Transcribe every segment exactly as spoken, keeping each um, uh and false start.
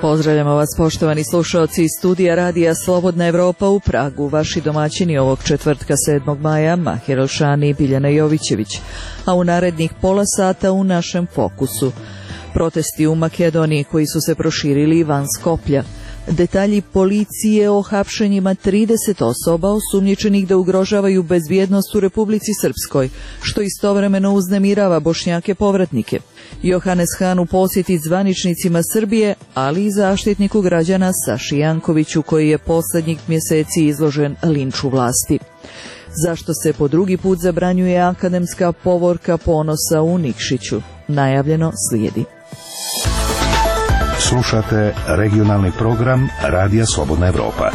Pozdravljamo vas, poštovani slušaoci iz studija Radija Slobodna Evropa u Pragu. Vaši domaćini ovog četvrtka sedmog maja, Mahir Elšani i Biljana Jovićević, a u narednih pola sata u našem fokusu. Protesti u Makedoniji koji su se proširili van Skoplja. Detalji policije o hapšenjima trideset osoba osumnjičenih da ugrožavaju bezbjednost u Republici Srpskoj, što istovremeno uznemirava Bošnjake povratnike. Johanes Han u posjeti zvaničnicima Srbije, ali i zaštitniku građana Saši Jankoviću, koji je posljednjih mjeseci izložen linču vlasti. Zašto se po drugi put zabranjuje akademska povorka ponosa u Nikšiću? Najavljeno slijedi. Slušate regionalni program Radija Slobodna Evropa.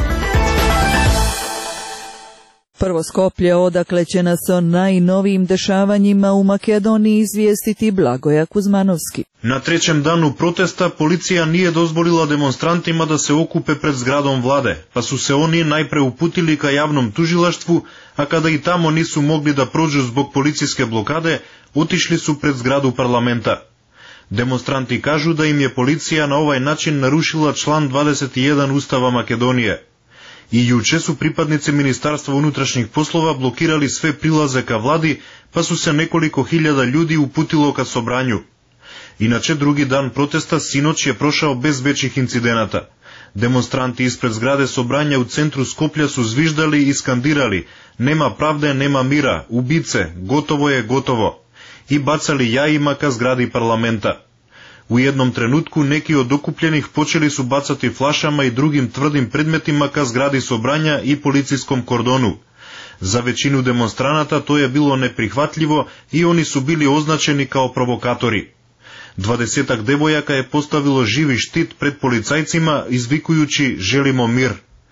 Prvo Skoplje, odakle će nas o najnovijim dešavanjima u Makedoniji izvijestiti Blagoja Kuzmanovski. Na trećem danu protesta policija nije dozvolila demonstrantima da se okupe pred zgradom vlade, pa su se oni najpre uputili ka javnom tužilaštvu, a kada i tamo nisu mogli da prođu zbog policijske blokade, otišli su pred zgradu parlamenta. Demonstranti kažu da im je policija na ovaj način narušila član dvadeset jedan Ustava Makedonije. I juče su pripadnici Ministarstva unutrašnjih poslova blokirali sve prilaze ka vladi, pa su se nekoliko hiljada ljudi uputilo ka sobranju. Inače, drugi dan protesta sinoć je prošao bez većih incidenata. Demonstranti ispred zgrade sobranja u centru Skoplja su zviždali i skandirali: nema pravde, nema mira, ubice, gotovo je gotovo, i bacali jajima ka zgradi parlamenta. U jednom trenutku neki od okupljenih počeli su bacati flašama i drugim tvrdim predmetima ka zgradi sobranja i policijskom kordonu. Za većinu demonstranata to je bilo neprihvatljivo i oni su bili označeni kao provokatori. Dvadesetak devojaka je postavilo živi štit pred policajcima izvikujući želimo mir.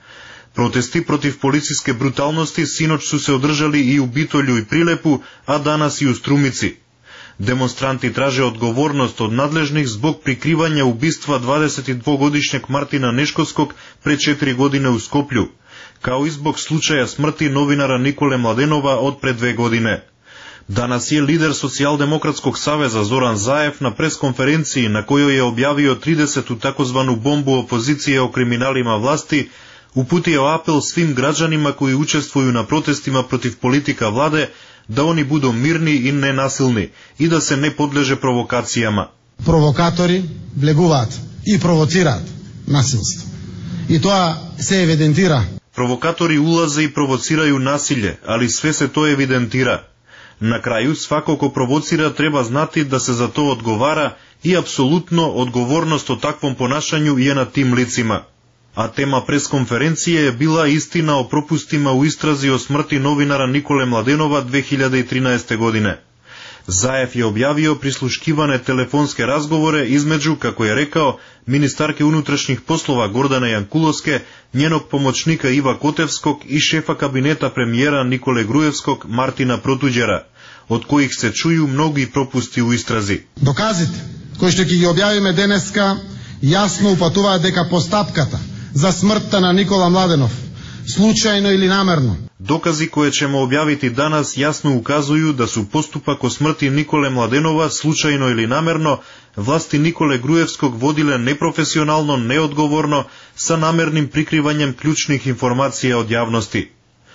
Protesti protiv policijske brutalnosti sinoć su se održali i u Bitolju i Prilepu, a danas i u Strumici. Demonstranti traže odgovornost od nadležnih zbog prikrivanja ubistva dvadesetdvogodišnjeg Martina Neškovskog pre četiri godine u Skoplju, kao i zbog slučaja smrti novinara Nikole Mladenova od pre dve godine. Danas je lider Socijaldemokratskog saveza Zoran Zaev na preskonferenciji na kojoj je objavio tridesetu takozvanu bombu opozicije o kriminalima vlasti uputio apel svim građanima koji učestvuju na protestima protiv politika vlade da oni budu mirni i nenasilni i da se ne podleže provokacijama. Provokatori влегуваат и провоцираат насилство. И тоа се евидентира. Provokatori ulaze i provociraju nasilje, ali sve se to evidentira. Na kraju, svako ko provocira treba znati da se za to odgovara i apsolutno odgovornost o takvom ponašanju je na tim licima. A tema preskonferencije je bila istina o propustima u istrazi o smrti novinara Nikole Mladenova dve hiljade trinaeste. godine. Zaev je objavio prisluškivane telefonske razgovore između, kako je rekao, ministarke unutrašnjih poslova Gordane Jankulovske, njenog pomoćnika Iva Kotevskog i šefa kabineta premijera Nikole Grujevskog Martina Protuđera, od kojih se čuju mnogi propusti u istrazi. Доказите кои што ќе ги објавиме денеска јасно упатуваат дека постапката za smrta na Nikola Mladenov, slučajno ili namjerno. Dokazi koje ćemo objaviti danas jasno ukazuju da su postupak o smrti Nikole Mladenova slučajno ili namjerno vlasti Nikole Grujevskog vodile neprofesionalno, neodgovorno, sa namjernim prikrivanjem ključnih informacija od javnosti.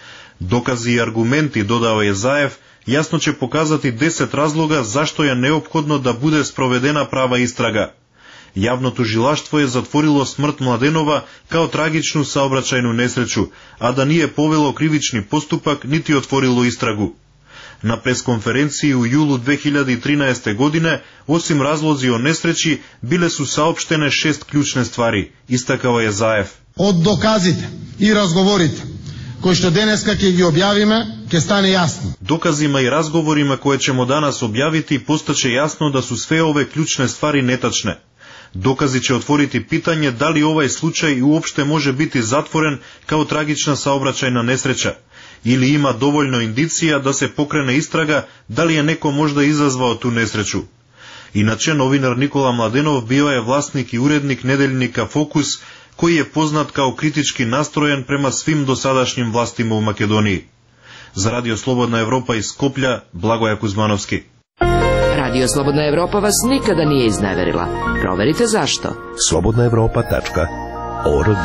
Dokazi i argumenti, dodao je Zaev, jasno će pokazati deset razloga zašto je neophodno da bude sprovedena prava istraga. Javno tužilaštvo je zatvorilo smrt Mladenova kao tragičnu saobraćajnu nesreću, a da nije povelo krivični postupak niti otvorilo istragu. Na preskonferenciji u julu dve hiljade trinaeste. godine, osim razlozi o nesreći, bile su saopštene šest ključne stvari, istakao je Zaev. Od doказите i razgovorite koji što deneska ќе ги objavime, ќе stane jasno. Dokazima i razgovorima koje ćemo danas objaviti postaće jasno da su sve ove ključne stvari netačne. Dokazi će otvoriti pitanje da li ovaj slučaj uopšte može biti zatvoren kao tragična saobraćajna nesreća, ili ima dovoljno indicija da se pokrene istraga da li je neko možda izazvao tu nesreću. Inače, novinar Nikola Mladenov bio je vlasnik i urednik nedeljnika Fokus, koji je poznat kao kritički nastrojen prema svim dosadašnjim vlastima u Makedoniji. Za Radio Slobodna Evropa iz Skoplja, Blagoja Kuzmanovski. Radio Slobodna Evropa vas nikada nije izneverila. Proverite zašto. slobodna evropa tačka org.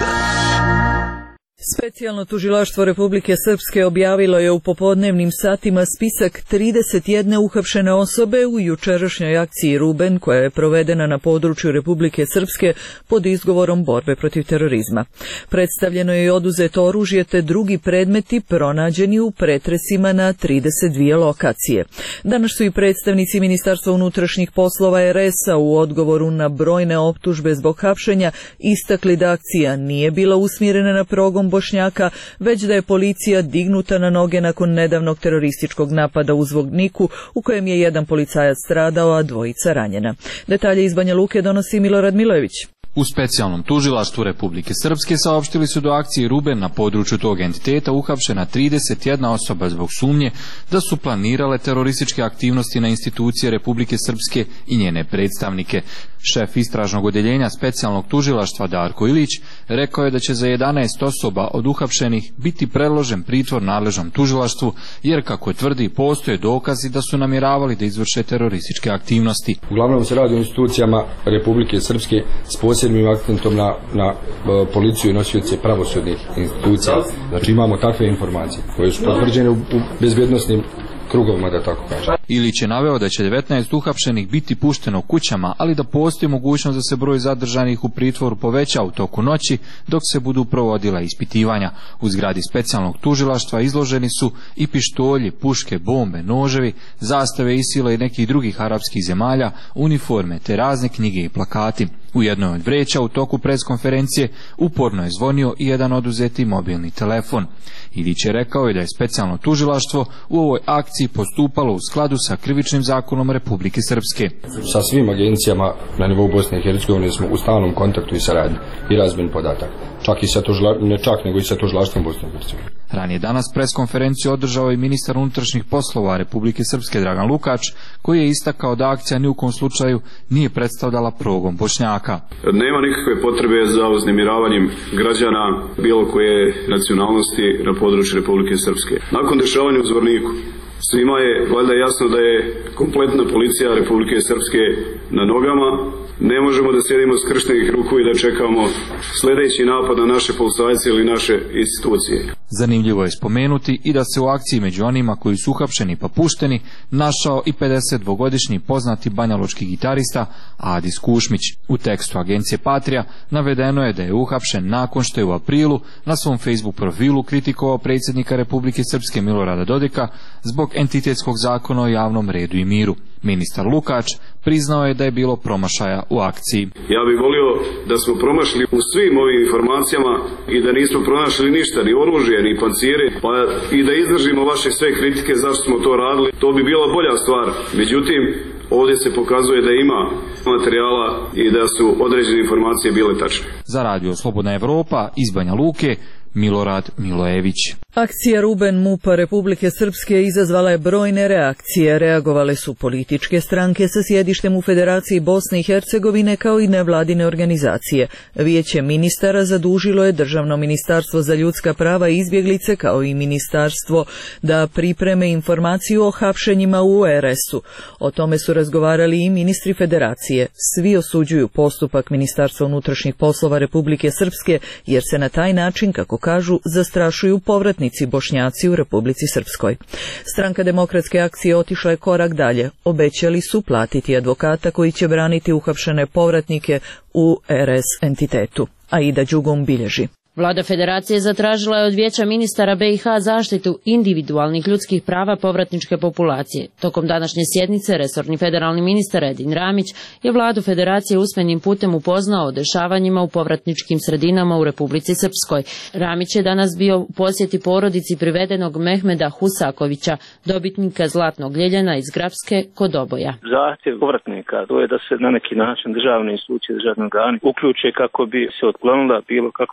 Specijalno tužilaštvo Republike Srpske objavilo je u popodnevnim satima spisak trideset jedne uhapšene osobe u jučerašnjoj akciji Ruben, koja je provedena na području Republike Srpske pod izgovorom borbe protiv terorizma. Predstavljeno je i oduzeto oružje te drugi predmeti pronađeni u pretresima na trideset dvije lokacije. Danas su i predstavnici Ministarstva unutrašnjih poslova er es-a u odgovoru na brojne optužbe zbog hapšenja istakli da akcija nije bila usmjerena na progon Bošnjaka, već da je policija dignuta na noge nakon nedavnog terorističkog napada u Zvorniku, u kojem je jedan policajac stradao, a dvojica ranjena. Detalje iz Banja Luke donosi Milorad Milojević. U specijalnom tužilaštvu Republike Srpske saopštili su do akcije Ruben na području tog entiteta uhapšena trideset jedna osoba zbog sumnje da su planirale terorističke aktivnosti na institucije Republike Srpske i njene predstavnike. Šef istražnog odjeljenja specijalnog tužilaštva Darko Ilić rekao je da će za jedanaest osoba od uhapšenih biti predložen pritvor nadležnom tužilaštvu, jer kako tvrdi postoje dokazi da su namjeravali da izvrše terorističke aktivnosti. Uglavnom se radi o institucijama Republike Srpske s posebnim akcentom na, na policiju i nosioce pravosudnih institucija. Znači imamo takve informacije koje su potvrđene u, u bezbjednosnim krugovima, da tako kažem. Ilić je naveo da će devetnaest uhapšenih biti pušteno u kućama, ali da postoji mogućnost da se broj zadržanih u pritvoru poveća u toku noći dok se budu provodila ispitivanja. U zgradi specijalnog tužilaštva izloženi su i pištolji, puške, bombe, noževi, zastave Isila i nekih drugih arapskih zemalja, uniforme te razne knjige i plakati. U jednoj od vreća u toku preskonferencije uporno je zvonio i jedan oduzeti mobilni telefon. Ilić je rekao i da je specijalno tužilaštvo u ovoj akciji postupalo u skladu sa krivičnim zakonom Republike Srpske. Sa svim agencijama na nivou Bosne i Hercegovine smo u stalnom kontaktu i saradnji i razmjeni podataka. Čak i sa tužila, ne čak nego i sa tužilaštvom Bosne i Hercegovine. Ranije danas preskonferenciju održao i ministar unutrašnjih poslova Republike Srpske Dragan Lukač, koji je istakao da akcija ni u kom slučaju nije predstavljala progon Bošnjaka. Nema nikakve potrebe za uznemiravanjem građana bilo koje nacionalnosti na području Republike Srpske. Nakon dešavanja u Zvorniku svima je valjda jasno da je kompletna policija Republike Srpske na nogama. Ne možemo da sjedimo skrštenih ruku i da čekamo sljedeći napad na naše policajce ili naše institucije. Zanimljivo je spomenuti i da se u akciji među onima koji su uhapšeni pa pušteni našao i pedesetdvogodišnji poznati banjalučki gitarista Adis Kušmić. U tekstu agencije Patria navedeno je da je uhapšen nakon što je u aprilu na svom Facebook profilu kritikovao predsjednika Republike Srpske Milorada Dodika zbog entitetskog zakona o javnom redu i miru. Ministar Lukač priznao je da je bilo promašaja u akciji. Ja bih volio da smo promašili u svim ovim informacijama i da nismo pronašli ništa, ni oružje, ni pancire, pa i da izdržimo vaše sve kritike zašto smo to radili. To bi bila bolja stvar. Međutim, ovdje se pokazuje da ima materijala i da su određene informacije bile tačne. Za Radio Slobodna Evropa iz Banja Luke, Milorad Milojević. Akcija Ruben MUP-a Republike Srpske izazvala je brojne reakcije. Reagovale su političke stranke sa sjedištem u Federaciji Bosne i Hercegovine kao i nevladine organizacije. Vijeće ministara zadužilo je Državno ministarstvo za ljudska prava i izbjeglice kao i ministarstvo da pripreme informaciju o hapšenjima u er es-u. O tome su razgovarali i ministri Federacije. Svi osuđuju postupak Ministarstva unutrašnjih poslova Republike Srpske jer se na taj način, kako kažu, zastrašuju povratnici Bošnjaci u Republici Srpskoj. Stranka Demokratske akcije otišla je korak dalje. Obećali su platiti advokata koji će braniti uhapšene povratnike u er es entitetu. Aida Đugum bilježi. Vlada Federacije zatražila je od Vijeća ministara be i ha zaštitu individualnih ljudskih prava povratničke populacije. Tokom današnje sjednice resorni federalni ministar Edin Ramić je vladu Federacije usmenim putem upoznao o dešavanjima u povratničkim sredinama u Republici Srpskoj. Ramić je danas bio u posjeti porodici privedenog Mehmeda Husakovića, dobitnika Zlatnog ljeljena iz Grapske kod Oboja. Zahtjev povratnika to je da se na neki način državne institucije, državni organi uključe kako bi se otklonila bilo kakva sumnja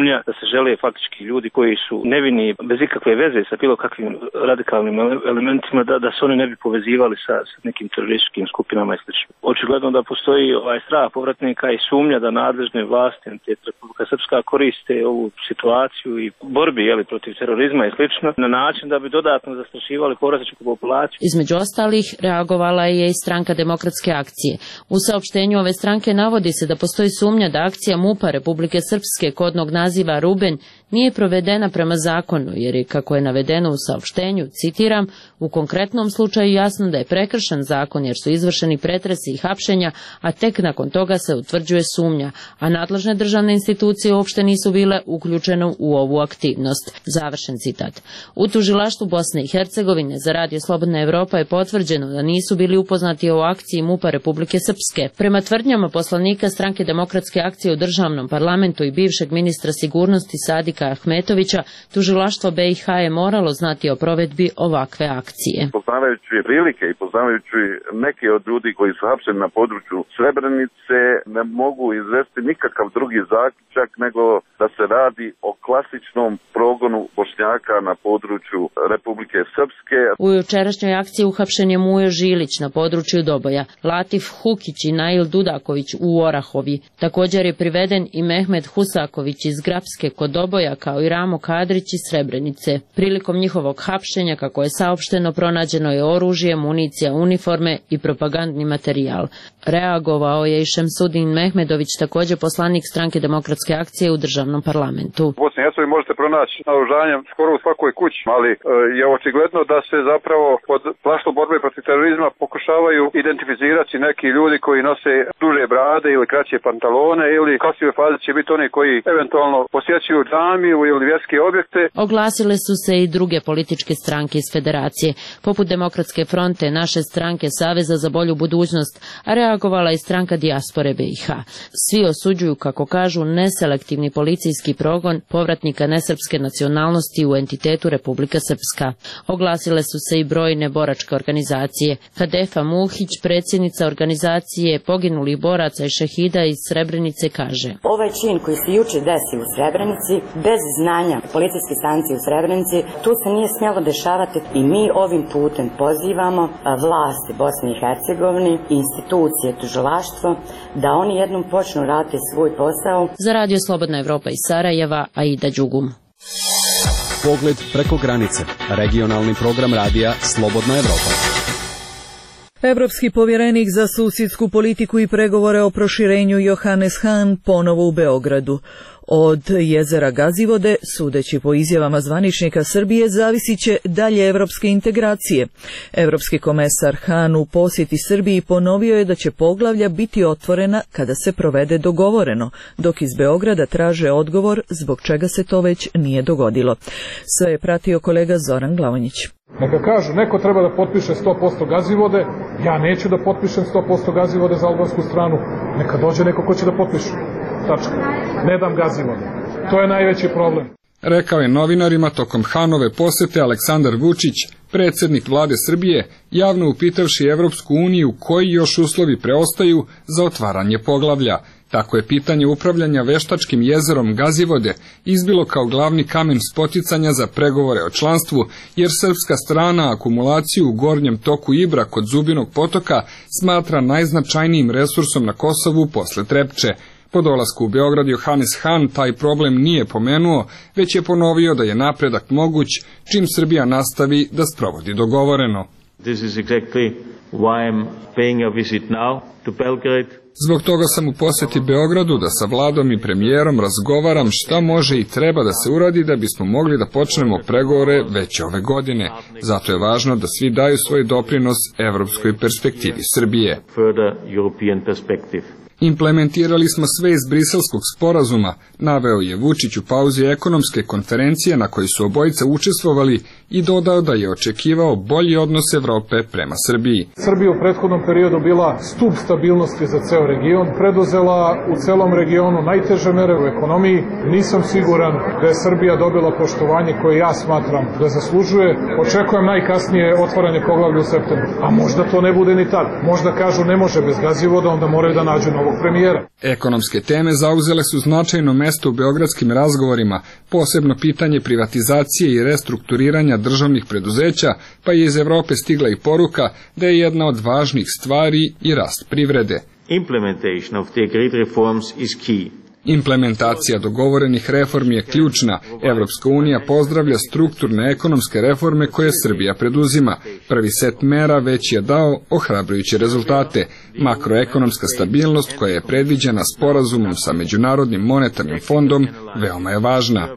sumnja da se žele faktički ljudi koji su nevini, bez ikakve veze sa bilo kakvim radikalnim elementima, da, da se oni ne bi povezivali sa, sa nekim terorističkim skupinama i sl. Očigledno da postoji ovaj strah povratnika i sumnja da nadležne vlasti Republika Srpska koriste ovu situaciju i borbi jeli, protiv terorizma i slično na način da bi dodatno zastrašivali povratničku populaciju. Između ostalih reagovala je i stranka Demokratske akcije. U saopštenju ove stranke navodi se da postoji sumnja da akcija MUP-a Republike Srpske kodnog naziva Ruben nije provedena prema zakonu, jer je, kako je navedeno u saopštenju, citiram, u konkretnom slučaju jasno da je prekršen zakon jer su izvršeni pretresi i hapšenja, a tek nakon toga se utvrđuje sumnja, a nadležne državne institucije uopšte nisu bile uključene u ovu aktivnost. Završen citat. U tužilaštvu Bosne i Hercegovine za Radio Slobodna Evropa je potvrđeno da nisu bili upoznati o akciji MUP-a Republike Srpske. Prema tvrdnjama poslanika stranke Demokratske akcije u državnom parlamentu i bivšeg ministra sigurnosti Sadika Ahmetovića, tužilaštvo B i H je moralo znati o provedbi ovakve akcije. Poznavajući prilike i poznavajući neke od ljudi koji su hapšeni na području Srebrenice, ne mogu izvesti nikakav drugi zaključak nego da se radi o klasičnom progonu Bošnjaka na području Republike Srpske. U jučerašnjoj akciji uhapšen je Mujo Žilić na području Doboja, Latif Hukić i Nail Dudaković u Orahovi. Također je priveden i Mehmed Husaković iz Grapske kod Doboja, kao i Ramo Kadrić iz Srebrenice. Prilikom njihovog hapšenja, kako je saopšteno, pronađeno je oružje, municija, uniforme i propagandni materijal. Reagovao je i Šemsudin Mehmedović, također poslanik stranke Demokratske akcije u državnom parlamentu. U Bosni i Hercegovini možete pronaći naoružanje skoro u svakoj kući, ali je očigledno da se zapravo pod plaštom borbe protiv terorizma pokušavaju identificirati neki ljudi koji nose duže brade ili kraće pantalone, ili kasnije faze će biti oni koji eventualno posjećuju džamiju ili vjerske objekte. Oglasile su se i druge političke stranke iz federacije, poput Demokratske fronte, Naše stranke, Saveza za bolju budućnost, a reagovala i stranka Dijaspore B i H. Svi osuđuju, kako kažu, neselektivni policijski progon povratnika nesrpske nacionalnosti u entitetu Republika Srpska. Oglasile su se i brojne boračke organizacije. Fadefa Muhić, predsjednica organizacije poginulih boraca i šehida iz Srebrenice, kaže: Ovaj čin koji se juče desio u Srebrenici, bez znanja policijske stanice u Srebrenici, tu se nije smjelo dešavati i mi ovim putem pozivamo vlasti Bosne i Hercegovine, institucije, tužilaštvo, da oni jednom počnu raditi svoj posao. Za Radio Slobodna Evropa iz Sarajeva, Aida Đugum. Pogled preko granice. Regionalni program radija Slobodna Evropa. Evropski povjerenik za susjedsku politiku i pregovore o proširenju Johannes Hahn ponovo u Beogradu. Od jezera Gazivode, sudeći po izjavama zvaničnika Srbije, zavisit će dalje evropske integracije. Evropski komesar Hahn u posjeti Srbiji ponovio je da će poglavlja biti otvorena kada se provede dogovoreno, dok iz Beograda traže odgovor zbog čega se to već nije dogodilo. Sve je pratio kolega Zoran Glavonjić. Neka kažu, neko treba da potpiše sto posto Gazivode, ja neću da potpišem sto posto Gazivode za albansku stranu, neka dođe neko ko će da potpiše. Tačka. Ne dam Gazivode. To je najveći problem. Rekao je novinarima tokom Hanove posete Aleksandar Vučić, predsjednik vlade Srbije, javno upitavši Evropsku uniju koji još uslovi preostaju za otvaranje poglavlja. Tako je pitanje upravljanja veštačkim jezerom Gazivode izbilo kao glavni kamen spoticanja za pregovore o članstvu, jer srpska strana akumulaciju u gornjem toku Ibra kod Zubinog potoka smatra najznačajnijim resursom na Kosovu posle Trepče. Po dolasku u Beograd Johannes Hahn taj problem nije pomenuo, već je ponovio da je napredak moguć čim Srbija nastavi da sprovodi dogovoreno. This is exactly why I'm paying a visit now to Belgrade. Zbog toga sam u posjeti Beogradu da sa vladom i premijerom razgovaram šta može i treba da se uradi da bismo mogli da počnemo pregovore već ove godine. Zato je važno da svi daju svoj doprinos evropskoj perspektivi Srbije. Implementirali smo sve iz Briselskog sporazuma, naveo je Vučić u pauzi ekonomske konferencije na kojoj su obojica učestvovali i dodao da je očekivao bolji odnos Evrope prema Srbiji. Srbija u prethodnom periodu bila stub stabilnosti za ceo region, preduzela u celom regionu najteže mere u ekonomiji. Nisam siguran da je Srbija dobila poštovanje koje ja smatram da zaslužuje. Očekujem najkasnije otvaranje poglavlja u septembru. A možda to ne bude ni tad. Možda kažu ne može bez Gazivoda, onda moraju da nađu novog premijera. Ekonomske teme zauzele su značajno mesto u beogradskim razgovorima, posebno pitanje privatizacije i restrukturiranja državnih preduzeća, pa je iz Evrope stigla i poruka da je jedna od važnih stvari i rast privrede. Implementation of the agreed reforms is key. Implementacija dogovorenih reformi je ključna. Evropska unija pozdravlja strukturne ekonomske reforme koje Srbija preduzima. Prvi set mera već je dao ohrabrujuće rezultate. Makroekonomska stabilnost koja je predviđena sporazumom sa Međunarodnim monetarnim fondom veoma je važna.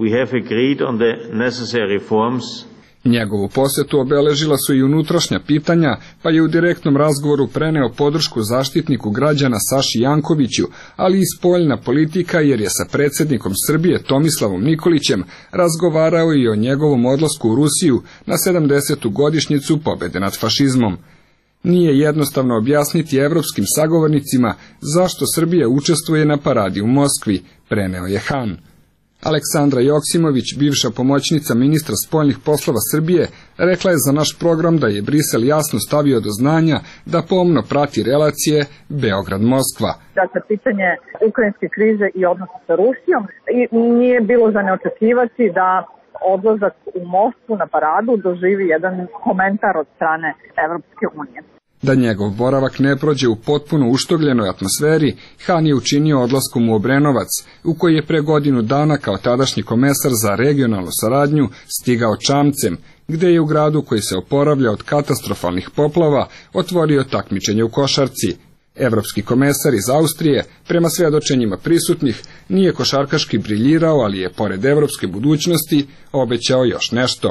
Njegovu posetu obeležila su i unutrašnja pitanja, pa je u direktnom razgovoru preneo podršku zaštitniku građana Saši Jankoviću, ali i spoljna politika jer je sa predsjednikom Srbije Tomislavom Nikolićem razgovarao i o njegovom odlasku u Rusiju na sedamdesetu godišnjicu pobede nad fašizmom. Nije jednostavno objasniti evropskim sagovornicima zašto Srbija učestvuje na paradi u Moskvi, preneo je Han. Aleksandra Joksimović, bivša pomoćnica ministra spoljnih poslova Srbije, rekla je za naš program da je Brisel jasno stavio do znanja da pomno prati relacije Beograd-Moskva. Dakle, pitanje ukrajinske krize i odnosa sa Rusijom i nije bilo za neočekivati da odlazak u Moskvu na paradu doživi jedan komentar od strane Evropske unije. Da njegov boravak ne prođe u potpuno uštogljenoj atmosferi, Han je učinio odlaskom u Obrenovac, u koji je pre godinu dana kao tadašnji komesar za regionalnu saradnju stigao čamcem, gde je u gradu koji se oporavlja od katastrofalnih poplava otvorio takmičenje u košarci. Evropski komesar iz Austrije, prema svedočenjima prisutnih, nije košarkaški briljirao, ali je, pored evropske budućnosti, obećao još nešto.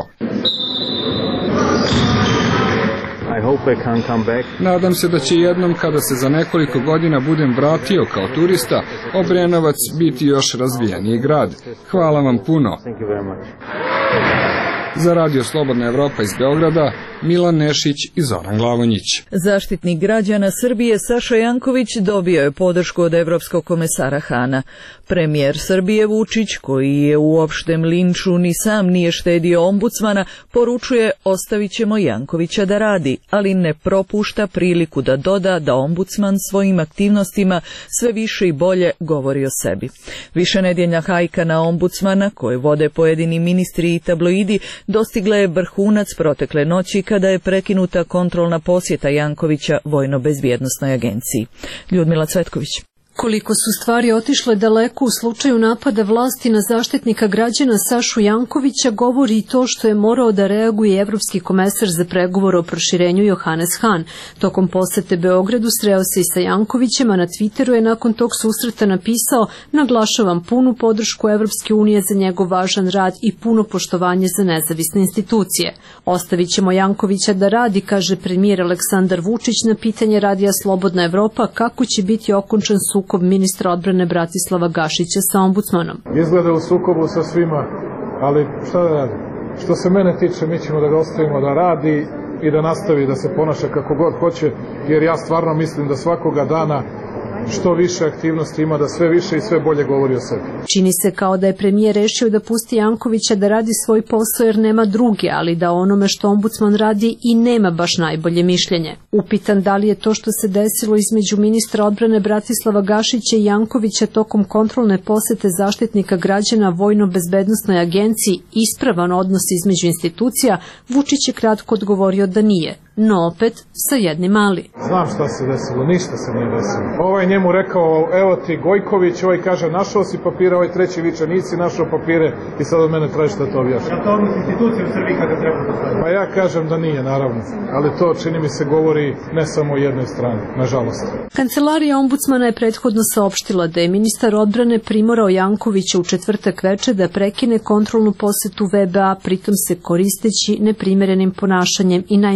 Nadam se da će jednom, kada se za nekoliko godina budem vratio kao turista, Obrenovac biti još razvijeniji grad. Hvala vam puno. Za Radio Slobodna Evropa iz Beograda, Milan Nešić i Zoran Glavonjić. Zaštitnik građana Srbije Saša Janković dobio je podršku od evropskog komesara Hana. Premijer Srbije Vučić, koji je u opštem linču ni sam nije štedio ombudsmana, poručuje ostavit ćemo Jankovića da radi, ali ne propušta priliku da doda da ombudsman svojim aktivnostima sve više i bolje govori o sebi. Višenedjeljna hajka na ombudsmana, koje vode pojedini ministri i tabloidi, dostigla je vrhunac protekle noći kada je prekinuta kontrolna posjeta Jankovića Vojno-bezbjednosnoj agenciji. Ljudmila Cvetković. Koliko su stvari otišle daleko u slučaju napada vlasti na zaštitnika građana Sašu Jankovića govori i to što je morao da reaguje evropski komesar za pregovor o proširenju Johannes Hahn. Tokom posete Beogradu sreo se i sa Jankovićem, a na Twitteru je nakon tog susreta napisao: naglašavam punu podršku Evropske unije za njegov važan rad i puno poštovanje za nezavisne institucije. Ostavit ćemo Jankovića da radi, kaže premijer Aleksandar Vučić na pitanje Radija Slobodna Evropa kako će biti okončan sukob ministra odbrane Bratislava Gašića sa ombudsmanom. Izgleda u sukobu sa svima, ali šta da radi? Što se mene tiče, mi ćemo da ga ostavimo da radi i da nastavi da se ponaša kako god hoće, jer ja stvarno mislim da svakoga dana što više aktivnosti ima, da sve više i sve bolje govori o sebi. Čini se kao da je premijer rešio da pusti Jankovića da radi svoj posao jer nema druge, ali da onome što ombudsman radi i nema baš najbolje mišljenje. Upitan da li je to što se desilo između ministra odbrane Bratislava Gašića i Jankovića tokom kontrolne posete zaštitnika građana Vojno-bezbednosnoj agenciji ispravan odnos između institucija, Vučić je kratko odgovorio da nije. No opet sa jednim ali. Znam šta se desilo, ništa se nije desilo. Ovaj njemu rekao, evo ti Gojković, ovaj kaže našao si papire, ovaj treći viče nisi našao papire i sad od mene tražiš da to objašnjam. Je to odnos institucije u Srbiji kada treba da pravi? Pa ja kažem da nije, naravno, ali to čini mi se govori ne samo o jednoj strani, nažalost. Kancelarija ombudsmana je prethodno saopštila da je ministar odbrane primorao Jankovića u četvrtak veče da prekine kontrolnu posetu V B A, pritom se koristeći neprimerenim ponašanjem i najprizemnijim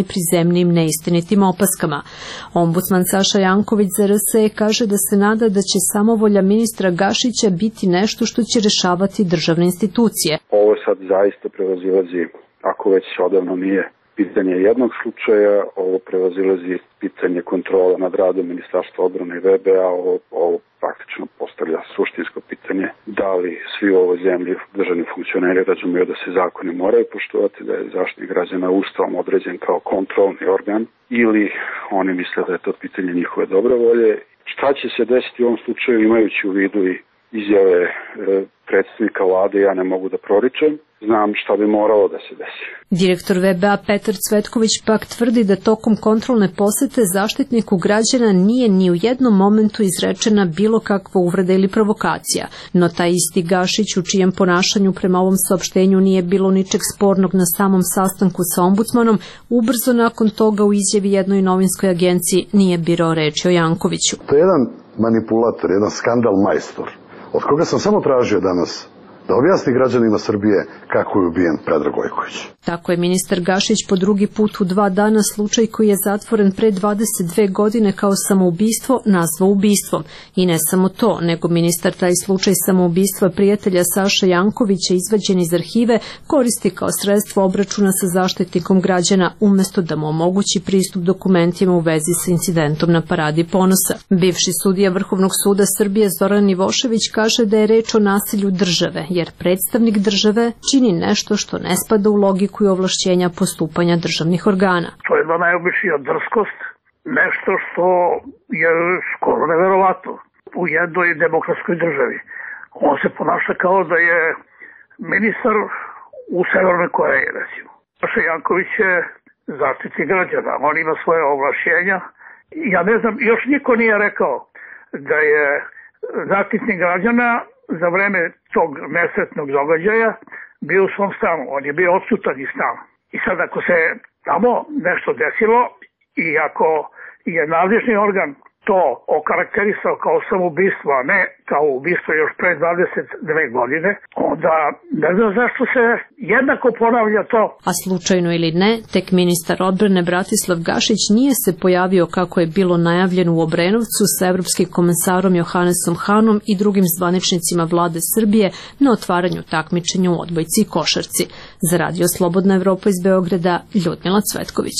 spremnim neistinitim opaskama. Ombudsman Saša Janković za R S E kaže da se nada da će samovolja ministra Gašića biti nešto što će rešavati državne institucije. Ovo sad zaista prevazilazi, ako već odavno nije pitanje jednog slučaja, ovo prevazilazi pitanje kontrola nad radom Ministarstva odbrane i V B A, ovo, ovo praktično postavlja suštinsko pitanje da li svi u ovoj zemlji državni funkcioneri razumeju da se zakoni moraju poštovati, da je Zaštitnik građana Ustavom određen kao kontrolni organ, ili oni misle da je to pitanje njihove dobre volje. Šta će se desiti u ovom slučaju, imajući u vidu i izjave e, predstavnika vlade, ja ne mogu da proričem, znam šta bi moralo da se desi. Direktor V B A Petar Cvetković pak tvrdi da tokom kontrolne posete Zaštitniku građana nije ni u jednom momentu izrečena bilo kakva uvreda ili provokacija, no taj isti Gašić, u čijem ponašanju prema ovom saopštenju nije bilo ničeg spornog na samom sastanku sa ombudsmanom, ubrzo nakon toga u izjavi jednoj novinskoj agenciji nije birao reči o Jankoviću. To je jedan manipulator, jedan skandal majstor, od koga sam samo tražio danas da objasni građanima Srbije kako je ubijen Predrag Gojković. Tako je ministar Gašić po drugi put u dva dana slučaj koji je zatvoren pre dvadeset dve godine kao samoubistvo nazvao ubistvom. I ne samo to, nego ministar taj slučaj samoubistva prijatelja Saša Jankovića izvađen iz arhive koristi kao sredstvo obračuna sa Zaštitnikom građana umesto da mu omogući pristup dokumentima u vezi sa incidentom na Paradi ponosa. Bivši sudija Vrhovnog suda Srbije Zoran Ivošević kaže da je reč o nasilju države, jer predstavnik države čini nešto što ne spada u logiku i ovlašćenja postupanja državnih organa. To je jedna najobičnija drskost, nešto što je skoro neverovatno u jednoj demokratskoj državi. On se ponaša kao da je ministar u Severnoj Koreji, recimo. Saša Janković je zaštitnik građana, on ima svoje ovlašćenja. Ja ne znam, još niko nije rekao da je zaštitnik građana za vreme tog nesretnog događaja bio u svom stanu. On je bio odsutan iz stana. I sad ako se tamo nešto desilo i ako je nadležni organ to okarakterisao kao samoubistvo, a ne kao ubistvo još pre dvadeset dve godine, onda ne znam zašto se jednako ponavlja to. A slučajno ili ne, tek ministar odbrane Bratislav Gašić nije se pojavio kako je bilo najavljeno u Obrenovcu sa evropskim komesarom Johannesom Hanom i drugim zvaničnicima vlade Srbije na otvaranju takmičenja u odbojci i košarci. Za Radio Slobodna Evropa iz Beograda, Ljudmila Cvetković.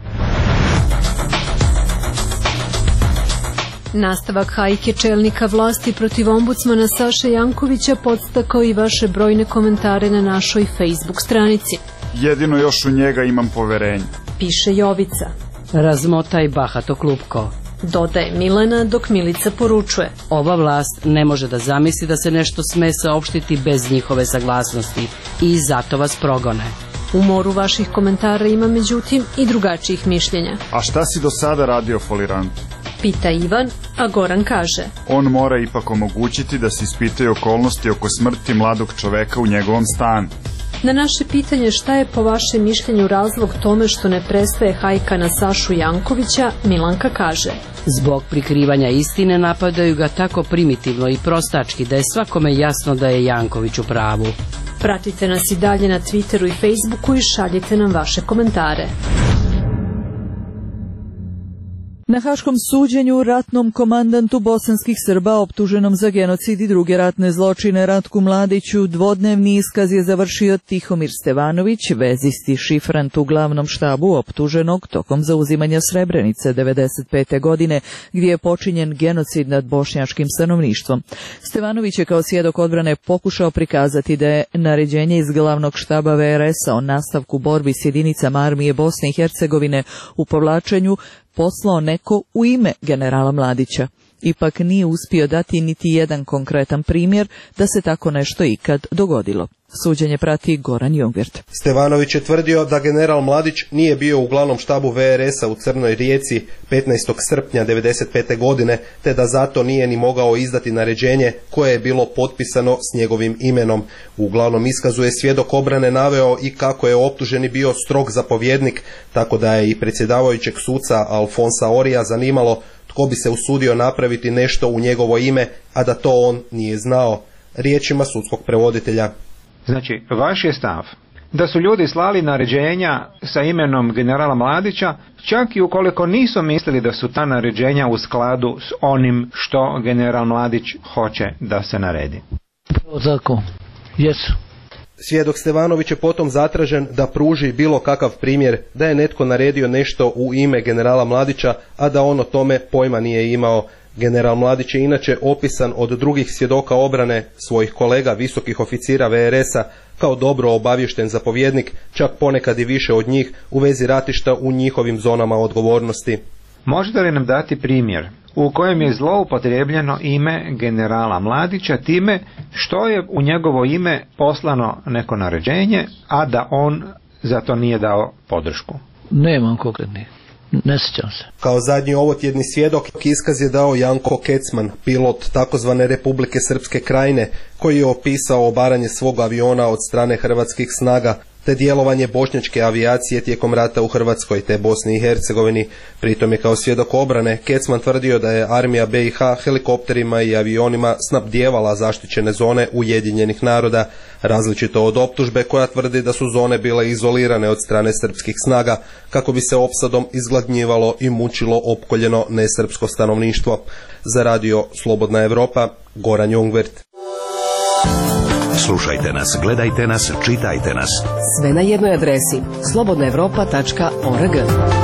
Nastavak hajke čelnika vlasti protiv ombudsmana Saše Jankovića podstakao i vaše brojne komentare na našoj Facebook stranici. Jedino još u njega imam poverenje, piše Jovica. Razmotaj bahato klupko, dodaje Milena, dok Milica poručuje. Ova vlast ne može da zamisli da se nešto sme saopštiti bez njihove saglasnosti i zato vas progone. U moru vaših komentara ima međutim i drugačijih mišljenja. A šta si do sada radio folirantu? Pita Ivan, a Goran kaže. On mora ipak omogućiti da se ispitaju okolnosti oko smrti mladog čoveka u njegovom stanu. Na naše pitanje šta je po vašem mišljenju razlog tome što ne prestaje hajka na Sašu Jankovića, Milanka kaže. Zbog prikrivanja istine napadaju ga tako primitivno i prostački da je svakome jasno da je Janković u pravu. Pratite nas i dalje na Twitteru i Facebooku i šaljite nam vaše komentare. Na haškom suđenju ratnom komandantu bosanskih Srba optuženom za genocid i druge ratne zločine Ratku Mladiću dvodnevni iskaz je završio Tihomir Stevanović, vezisti šifrant u glavnom štabu optuženog tokom zauzimanja Srebrenice devedeset pete godine, gdje je počinjen genocid nad bošnjačkim stanovništvom. Stevanović je kao svjedok odbrane pokušao prikazati da je naređenje iz glavnog štaba V R S-a o nastavku borbi s jedinicama armije Bosne i Hercegovine u povlačenju poslao neko u ime generala Mladića. Ipak nije uspio dati niti jedan konkretan primjer da se tako nešto ikad dogodilo. Suđenje prati Goran Jungvert. Stevanović je tvrdio da general Mladić nije bio u glavnom štabu V R S-a u Crnoj Rijeci petnaestog srpnja devedeset pete godine, te da zato nije ni mogao izdati naređenje koje je bilo potpisano s njegovim imenom. U glavnom iskazu je svjedok obrane naveo i kako je optuženi bio strog zapovjednik, tako da je i predsjedavajućeg suca Alfonsa Orija zanimalo tko bi se usudio napraviti nešto u njegovo ime, a da to on nije znao. Riječima sudskog prevoditelja. Znači, vaš je stav da su ljudi slali naređenja sa imenom generala Mladića, čak i ukoliko nisu mislili da su ta naređenja u skladu s onim što general Mladić hoće da se naredi. Tako, jesu. Svjedok Stevanović je potom zatražen da pruži bilo kakav primjer da je netko naredio nešto u ime generala Mladića, a da on o tome pojma nije imao. General Mladić je inače opisan od drugih svjedoka obrane, svojih kolega, visokih oficira V R S-a, kao dobro obavješten zapovjednik, čak ponekad i više od njih u vezi ratišta u njihovim zonama odgovornosti. Možete li nam dati primjer u kojem je zloupotrijebljeno ime generala Mladića time što je u njegovo ime poslano neko naređenje, a da on za to nije dao podršku? Nemam konkretnih. Ne sjećam se. Kao zadnji ovotjedni svjedok iskaz je dao Janko Kecman, pilot takozvane Republike Srpske Krajine, koji je opisao obaranje svog aviona od strane hrvatskih snaga, te djelovanje bošnjačke avijacije tijekom rata u Hrvatskoj te Bosni i Hercegovini. Pritom je kao svjedok obrane Kecman tvrdio da je armija B i H helikopterima i avionima snabdijevala zaštićene zone Ujedinjenih naroda, različito od optužbe koja tvrdi da su zone bile izolirane od strane srpskih snaga kako bi se opsadom izgladnjivalo i mučilo opkoljeno nesrpsko stanovništvo. Za radio Slobodna Evropa, Goran Jungwirth. Slušajte nas, gledajte nas, čitajte nas. Sve na jednoj adresi slobodna evropa tačka org.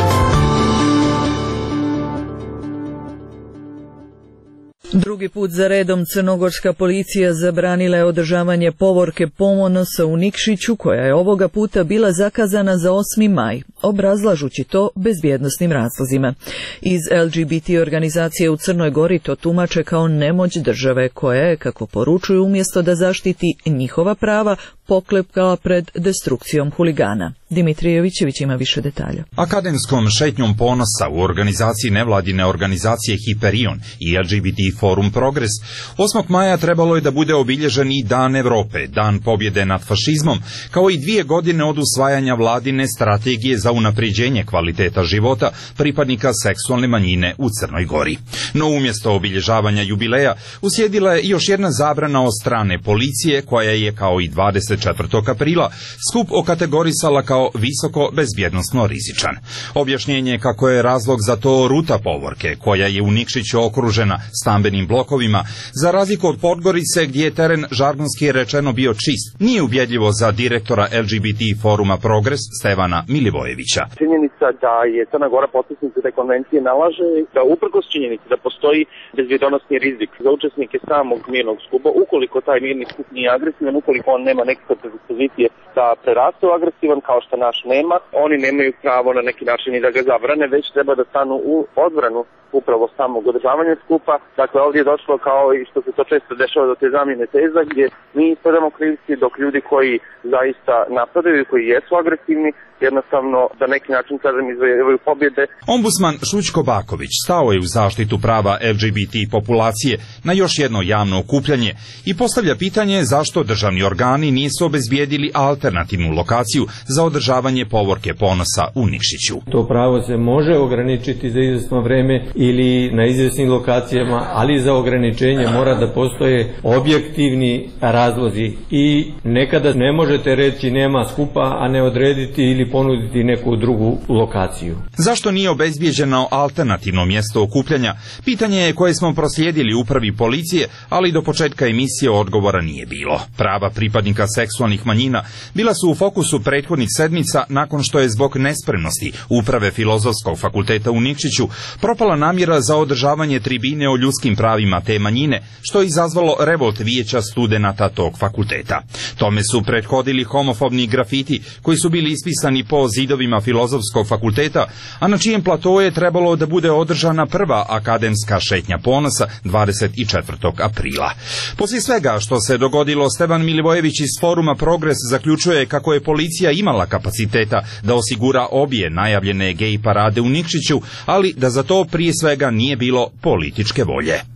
Drugi put za redom crnogorska policija zabranila je održavanje povorke Ponosa u Nikšiću, koja je ovoga puta bila zakazana za osmi maj, obrazlažući to bezbjednosnim razlozima. Iz L G B T organizacije u Crnoj Gori to tumače kao nemoć države koja je, kako poručuju, umjesto da zaštiti njihova prava, poklepkala pred destrukcijom huligana. Dimitrije Jovićević ima više detalja. Akademskom šetnjom ponosa u organizaciji nevladine organizacije Hiperion i L G B T Forum Progres osmog maja trebalo je da bude obilježen i Dan Evrope, Dan pobjede nad fašizmom, kao i dvije godine od usvajanja vladine strategije za unapređenje kvaliteta života pripadnika seksualne manjine u Crnoj Gori. No umjesto obilježavanja jubileja uslijedila je još jedna zabrana od strane policije, koja je kao i dvadeset četvrtog aprila skup okategorisala kao visoko bezbjednosno rizičan. Objašnjenje kako je razlog za to ruta povorke, koja je u Nikšiću okružena stambenim blokovima, za razliku od Podgorice gdje je teren žargonski rečeno bio čist, nije ubjedljivo za direktora L G B T Foruma Progres Stevana Milivojevića. Činjenica da je Crna Gora potpisnica te konvencije nalaže da uprkos činjenici da postoji bezbjednosni rizik za učesnike samog mirnog skupa, ukoliko taj mirni skup nije agresivan, ukoliko on nema nekakve predispozicije da preraste u agresivan kao što naš nema, oni nemaju pravo na neki način i da ga zabrane, već treba da stanu u odbranu upravo samog održavanja skupa. Dakle, ovdje je došlo, kao i što se to često dešava, do te zamjene teza gdje mi ispadamo krivci, dok ljudi koji zaista napadaju i koji jesu agresivni jednostavno da neki način, kažem, izvojevaju pobjede. Ombudsman Šućko Baković stao je u zaštitu prava L G B T populacije na još jedno javno okupljanje i postavlja pitanje zašto državni organi nisu obezbijedili alternativnu lokaciju za održavanje povorke Ponosa u Nikšiću. To pravo se može ograničiti za izvjesno vreme ili na izvjesnim lokacijama, ali za ograničenje mora da postoje objektivni razlozi i nekada ne možete reći nema skupa, a ne odrediti ili ponuditi neku drugu lokaciju. Zašto nije obezbijeđeno alternativno mjesto okupljanja? Pitanje je koje smo proslijedili upravi policije, ali do početka emisije odgovora nije bilo. Prava pripadnika seksualnih manjina bila su u fokusu prethodnih sedmica nakon što je zbog nespremnosti uprave Filozofskog fakulteta u Nikšiću propala namjera za održavanje tribine o ljudskim pravima te manjine, što je izazvalo revolt vijeća studenata tog fakulteta. Tome su prethodili homofobni grafiti koji su bili ispisani po zidovima Filozofskog fakulteta, a na čijem platoju je trebalo da bude održana prva akademska šetnja ponosa dvadeset četvrtog aprila. Poslije svega što se dogodilo, Stevan Milivojević iz Foruma Progres zaključuje kako je policija imala kapaciteta da osigura obje najavljene gej parade u Nikšiću, ali da za to prije svega nije bilo političke volje.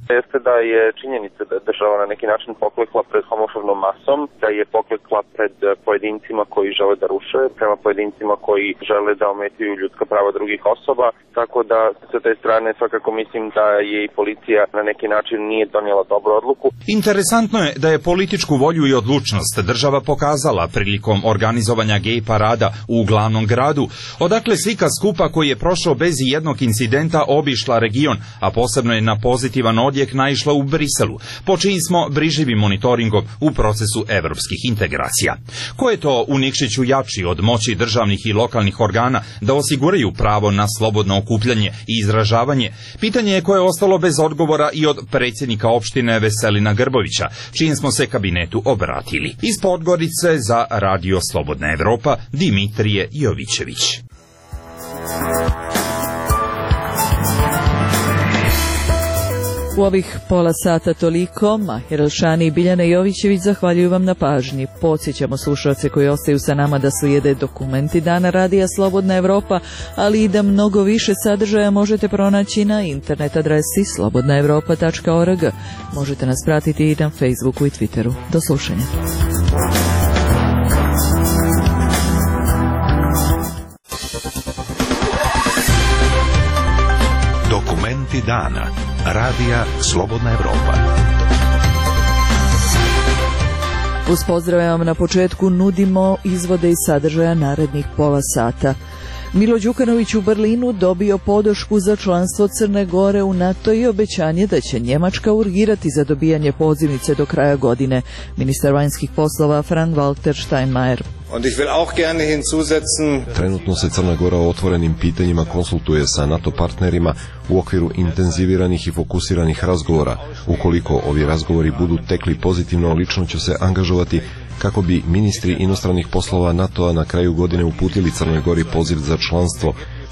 jeste da je činjenica da je država na neki način poklekla pred homofobnom masom, da je poklekla pred pojedincima koji žele da ruše, prema pojedincima koji žele da ometaju ljudska prava drugih osoba, tako da sa te strane svakako mislim da je i policija na neki način nije donijela dobru odluku. Interesantno je da je političku volju i odlučnost država pokazala prilikom organizovanja gej parada u glavnom gradu, odakle slika skupa koji je prošao bez jednog incidenta obišla region, a posebno je na pozitivan odjek naišla u Briselu, po čijim smo brižljivim monitoringom u procesu evropskih integracija. Ko je to u Nikšiću jači od moći državnih i lokalnih organa da osiguraju pravo na slobodno okupljanje i izražavanje? Pitanje je koje je ostalo bez odgovora i od predsjednika opštine Veselina Grbovića, čijim smo se kabinetu obratili. Iz Podgorice za Radio Slobodna Evropa, Dimitrije Jovićević. U ovih pola sata toliko. Mahir Elšani i Biljana Jovićević zahvaljuju vam na pažnji. Podsjećamo slušalce koji ostaju sa nama da slijede dokumenti Dana Radija Slobodna Evropa, ali i da mnogo više sadržaja možete pronaći na internet adresi slobodna evropa tačka org. Možete nas pratiti i na Facebooku i Twitteru. Do slušanja. Dokumenti dana. Radija Slobodna Evropa. Uz pozdrave vam na početku nudimo izvode iz sadržaja narednih pola sata. Milo Đukanović u Berlinu dobio podršku za članstvo Crne Gore u NATO i obećanje da će Njemačka urgirati za dobijanje pozivnice do kraja godine. Ministar vanjskih poslova Frank-Walter Steinmeier. Trenutno se Crna Gora o otvorenim pitanjima konsultuje sa NATO partnerima u okviru intenziviranih i fokusiranih razgovora. Ukoliko ovi razgovori budu tekli pozitivno, lično ću se angažovati kako bi ministri inostranih poslova NATO-a na kraju godine uputili Crnoj Gori poziv za članstvo.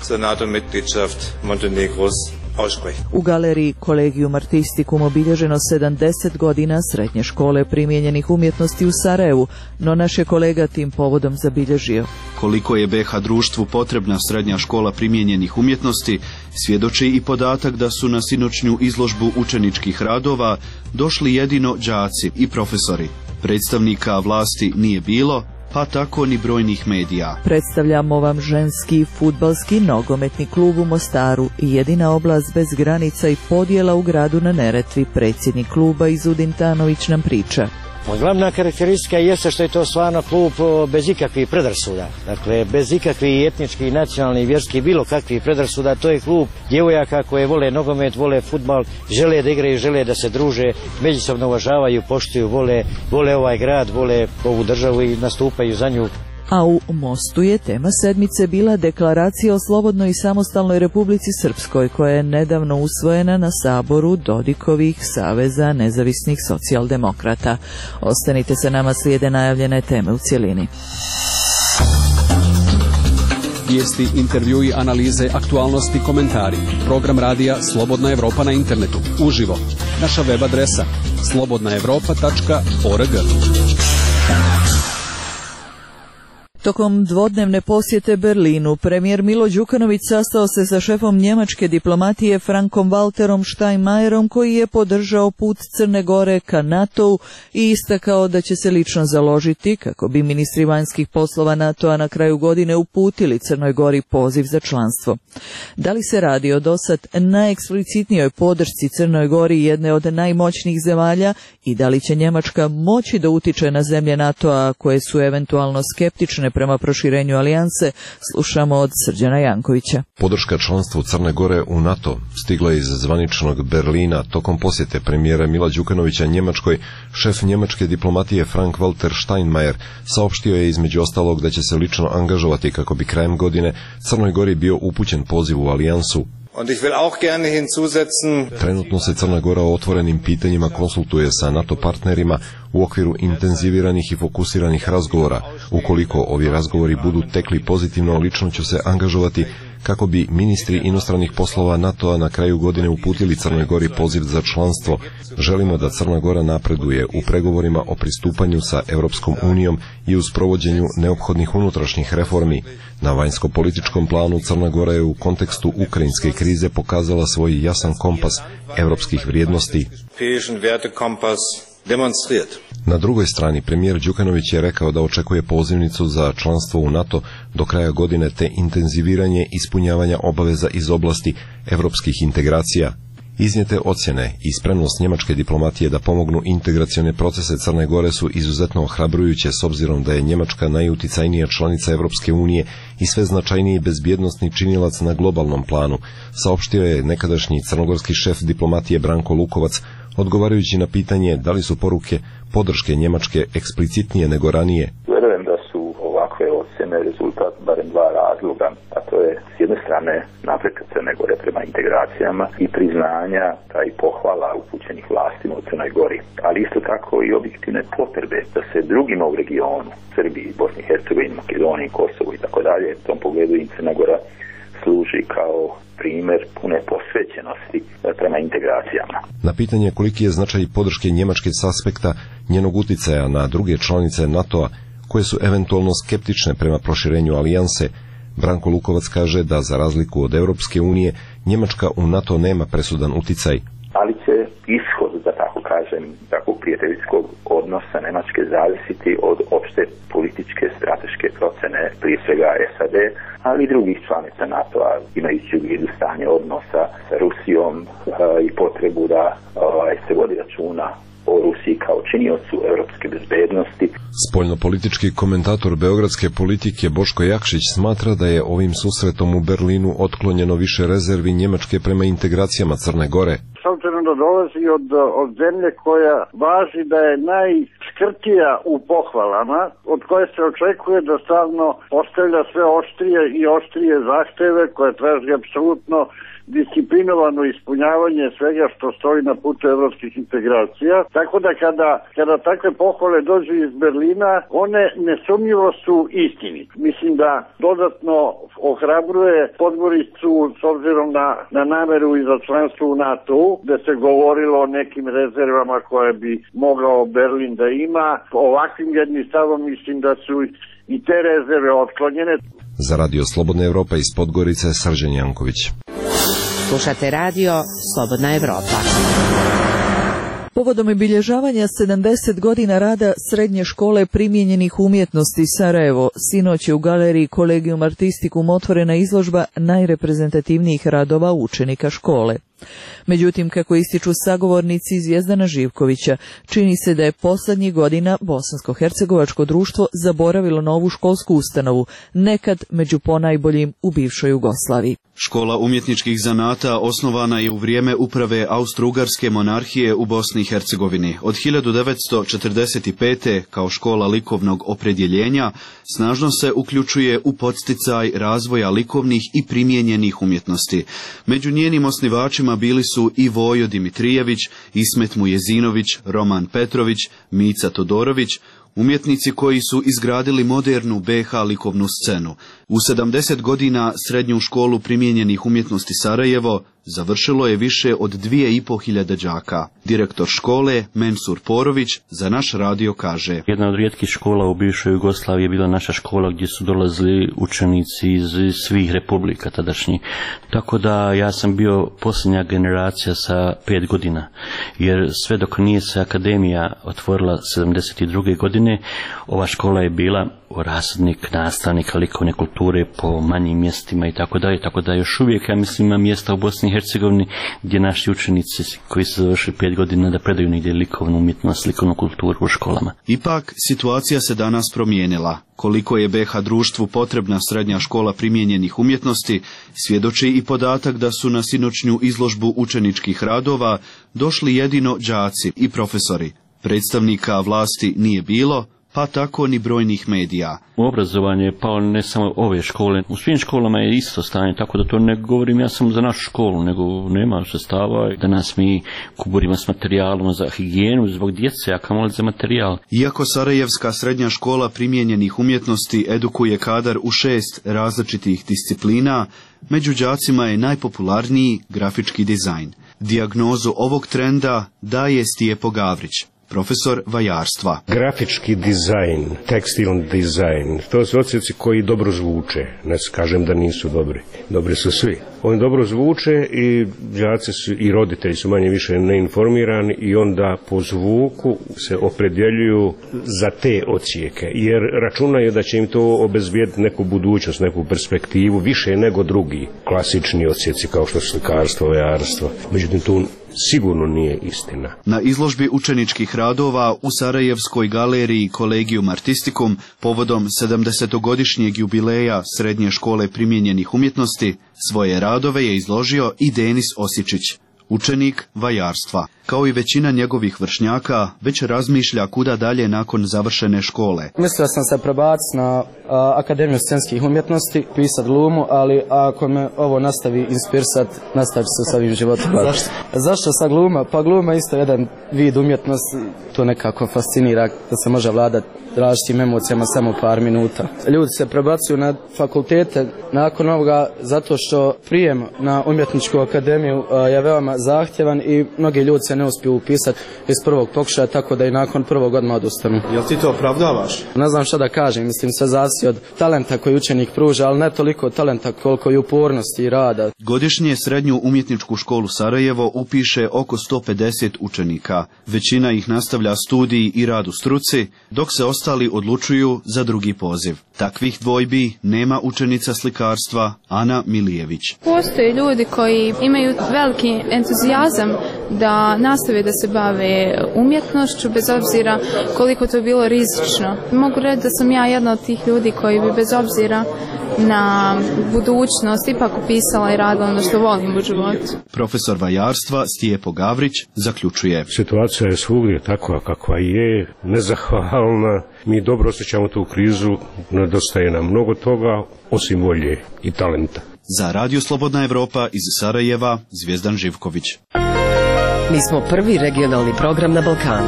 U galeriji Collegium Artisticum obilježeno sedamdeset godina srednje škole primijenjenih umjetnosti u Sarajevu, no naš je kolega tim povodom zabilježio. Koliko je B H društvu potrebna srednja škola primijenjenih umjetnosti, svjedoči i podatak da su na sinoćnju izložbu učeničkih radova došli jedino đaci i profesori. Predstavnika vlasti nije bilo, pa tako ni brojnih medija. Predstavljamo vam ženski fudbalski nogometni klub u Mostaru, jedina oblast bez granica i podjela u gradu na Neretvi. Predsjednik kluba Izudin Tanović nam priča. Glavna karakteristika jeste što je to stvarno klub bez ikakvih predrasuda. Dakle, bez ikakvih etničkih, nacionalnih, vjerskih, bilo kakvih predrasuda. To je klub djevojaka koje vole nogomet, vole fudbal, žele da igraju, žele da se druže, međusobno uvažavaju, poštuju, vole, vole ovaj grad, vole ovu državu i nastupaju za nju. A u Mostu je tema sedmice bila deklaracija o slobodnoj i samostalnoj Republici Srpskoj, koja je nedavno usvojena na saboru Dodikovih Saveza nezavisnih socijaldemokrata. Ostanite sa nama, slijede najavljene teme u cjelini. Vijesti, intervjui, analize, aktualnosti, komentari. Program radija Slobodna Evropa na internetu. Uživo. Naša web adresa slobodna evropa tačka org. Tokom dvodnevne posjete Berlinu, premijer Milo Đukanović sastao se sa šefom njemačke diplomatije Frankom Walterom Steinmeierom, koji je podržao put Crne Gore ka NATO-u i istakao da će se lično založiti kako bi ministri vanjskih poslova NATO-a na kraju godine uputili Crnoj Gori poziv za članstvo. Da li se radi o dosad najeksplicitnijoj podršci Crnoj Gori, jedne od najmoćnijih zemalja, i da li će Njemačka moći da utiče na zemlje NATO-a koje su eventualno skeptične prema proširenju alijanse, slušamo od Srđana Jankovića. Podrška članstvu Crne Gore u NATO stigla je iz zvaničnog Berlina tokom posjete premijera Mila Đukanovića Njemačkoj. Šef njemačke diplomatije Frank-Walter Steinmeier saopštio je između ostalog da će se lično angažovati kako bi krajem godine Crnoj Gori bio upućen poziv u alijansu. Trenutno se Crna Gora o otvorenim pitanjima konsultuje sa NATO partnerima u okviru intenziviranih i fokusiranih razgovora. Ukoliko ovi razgovori budu tekli pozitivno, lično ću se angažovati kako bi ministri inostranih poslova NATO-a na kraju godine uputili Crnoj Gori poziv za članstvo. Želimo da Crna Gora napreduje u pregovorima o pristupanju sa Europskom unijom i u sprovođenju neophodnih unutrašnjih reformi. Na vanjsko-političkom planu Crna Gora je u kontekstu ukrajinske krize pokazala svoj jasan kompas europskih vrijednosti. Na drugoj strani premijer Đukanović je rekao da očekuje pozivnicu za članstvo u NATO do kraja godine te intenziviranje ispunjavanja obaveza iz oblasti europskih integracija. Iznijete ocjene i spremnost njemačke diplomatije da pomognu integracione procese Crne Gore su izuzetno ohrabrujuće s obzirom da je Njemačka najuticajnija članica Europske unije i sve značajniji bezbjednosni činilac na globalnom planu, saopštio je nekadašnji crnogorski šef diplomatije Branko Lukovac, odgovarajući na pitanje da li su poruke podrške Njemačke eksplicitnije nego ranije. Vjerujem da su ovakve ocjene rezultat barem dva razloga, a to je s jedne strane napretka Crne Gore prema integracijama i priznanja, taj pohvala upućenih vlastima u Crnoj Gori, ali isto tako i objektivne potrebe da se drugima u regionu, Srbiji, Bosni i Hercegovini, Makedoniji, Kosovu i tako dalje, u tom pogledu i Crna Gora služi kao primjer pune posvećenosti prema integracijama. Na pitanje koliki je značaj podrške Njemačke s aspekta njenog uticaja na druge članice NATO-a, koje su eventualno skeptične prema proširenju alijanse, Branko Lukovac kaže da za razliku od Europske unije, Njemačka u NATO nema presudan uticaj. Ali će ishod, da tako kažem, takvog prijateljskog odnosa Njemačke zavisiti od opšte političke strateške procene, prije svega S A D, ali i drugih članica NATO-a, imajući u vidu stanje odnosa sa Rusijom uh, i potrebu da uh, se vodi računa o Rusiji kao činiocu europske bezbednosti. Spoljnopolitički komentator beogradske politike Boško Jakšić smatra da je ovim susretom u Berlinu otklonjeno više rezervi Njemačke prema integracijama Crne Gore. S obzirom da dolazi od, od zemlje koja važi da je najškrtija u pohvalama, od koje se očekuje da stalno postavlja sve oštrije i oštrije zahteve koje traži apsolutno disciplinovano ispunjavanje svega što stoji na putu evropskih integracija. Tako da kada, kada takve pohvale dođu iz Berlina, one nesumnjivo su istini. Mislim da dodatno ohrabruje Podgoricu s obzirom na, na nameru i za članstvo u NATO-u, gde se govorilo o nekim rezervama koje bi mogao Berlin da ima. Ovakvim jednim stavom mislim da su i te rezerve otklonjene. Za Radio Slobodna Evropa iz Podgorice, Srđan Janković. Slušate radio Slobodna Evropa. Povodom obilježavanja sedamdeset godina rada Srednje škole primijenjenih umjetnosti Sarajevo, sinoć je u galeriji Collegium Artisticum otvorena izložba najreprezentativnijih radova učenika škole. Međutim, kako ističu sagovornici Zvijezdana Živkovića, čini se da je posljednjih godina Bosansko-hercegovačko društvo zaboravilo na ovu školsku ustanovu, nekad među ponajboljim u bivšoj Jugoslaviji. Škola umjetničkih zanata osnovana je u vrijeme uprave Austro-Ugarske monarhije u Bosni i Hercegovini. Od hiljadu devetsto četrdeset pete. kao škola likovnog opredjeljenja snažno se uključuje u podsticaj razvoja likovnih i primijenjenih umjetnosti. Među njenim osnivačima bili su i Vojo Dimitrijević, Ismet Mujezinović, Roman Petrović, Mica Todorović, umjetnici koji su izgradili modernu B H likovnu scenu. U sedamdeset godina Srednju školu primijenjenih umjetnosti Sarajevo završilo je više od dvije i po hiljade đaka. Direktor škole Mensur Porović za naš radio kaže: Jedna od rijetkih škola u bivšoj Jugoslaviji je bila naša škola gdje su dolazili učenici iz svih republika tadašnjih. Tako da ja sam bio posljednja generacija sa pet godina, jer sve dok nije se akademija otvorila sedamdeset druge godine, ova škola je bila rasadnik nastavnika likovne kulture po manjim mjestima i tako dalje, tako da još uvijek, ja mislim, ima mjesta u Bosni i Hercegovini gdje naši učenici koji su završili pet godina da predaju negdje likovnu umjetnost, likovnu kulturu u školama. Ipak, situacija se danas promijenila. Koliko je B H društvu potrebna Srednja škola primijenjenih umjetnosti, svjedoči i podatak da su na sinoćnju izložbu učeničkih radova došli jedino đaci i profesori. Predstavnika vlasti nije bilo, pa tako ni brojnih medija. Obrazovanje je pao ne samo ove škole, u svim školama je isto stanje, tako da to ne govorim ja samo za našu školu, nego nema sredstava da nas mi kuburimo s materijalom za higijenu, zbog djece, a kamoli za materijal. Iako Sarajevska srednja škola primijenjenih umjetnosti edukuje kadar u šest različitih disciplina, među đacima je najpopularniji grafički dizajn. Dijagnozu ovog trenda daje Stijepo Gavrić, profesor vajarstva. Grafički dizajn, tekstilni dizajn, to su odsjeci koji dobro zvuče. Ne kažem da nisu dobri. Dobri su svi. Oni dobro zvuče i đaci su, i roditelji su manje više neinformirani i onda po zvuku se opredjeljuju za te odsjeke. Jer računaju da će im to obezbijediti neku budućnost, neku perspektivu više nego drugi klasični odsjeci kao što su slikarstvo, vajarstvo. Međutim, tu sigurno nije istina. Na izložbi učeničkih radova u Sarajevskoj galeriji Collegium Artisticum povodom sedamdesetogodišnjeg jubileja Srednje škole primijenjenih umjetnosti svoje radove je izložio i Denis Osičić, učenik vajarstva. Kao i većina njegovih vršnjaka, već razmišlja kuda dalje nakon završene škole. Mislio sam se prebaciti na a, Akademiju scenskih umjetnosti, pisati glumu, ali ako me ovo nastavi inspirisati, nastavit ću se sa ovim životom. Zašto? Zašto sa gluma? Pa gluma isto jedan vid umjetnosti, to nekako fascinira da se može vladati različitim emocijama samo par minuta. Ljudi se prebacuju na fakultete nakon ovoga zato što prijem na umjetničku akademiju a, je veoma zahtjevan i mnogi ljudi se ne uspiju upisati iz prvog pokušaja, tako da i nakon prvog odmah odustanu. Jel ti to opravdavaš? Ne znam šta da kažem, mislim sve zavisi od talenta koji učenik pruža, ali ne toliko talenta koliko i upornosti i rada. Godišnje Srednju umjetničku školu Sarajevo upiše oko sto pedeset učenika. Većina ih nastavlja studij i rad u struci, dok se ostali odlučuju za drugi poziv. Takvih dvojbi nema učenica slikarstva Ana Milijević. Postoje ljudi koji imaju veliki entuzijazam da nastave da se bave umjetnošću bez obzira koliko to bilo rizično. Mogu reći da sam ja jedna od tih ljudi koji bi bez obzira na budućnost ipak upisala i radila ono što volim u životu. Profesor vajarstva Stijepo Gavrić zaključuje. Situacija je svugdje takva kakva je, nezahvalna. Mi dobro osjećamo tu krizu, nedostaje nam mnogo toga, osim volje i talenta. Za Radio Slobodna Evropa iz Sarajeva, Zvijezdan Živković. Mi smo prvi regionalni program na Balkanu.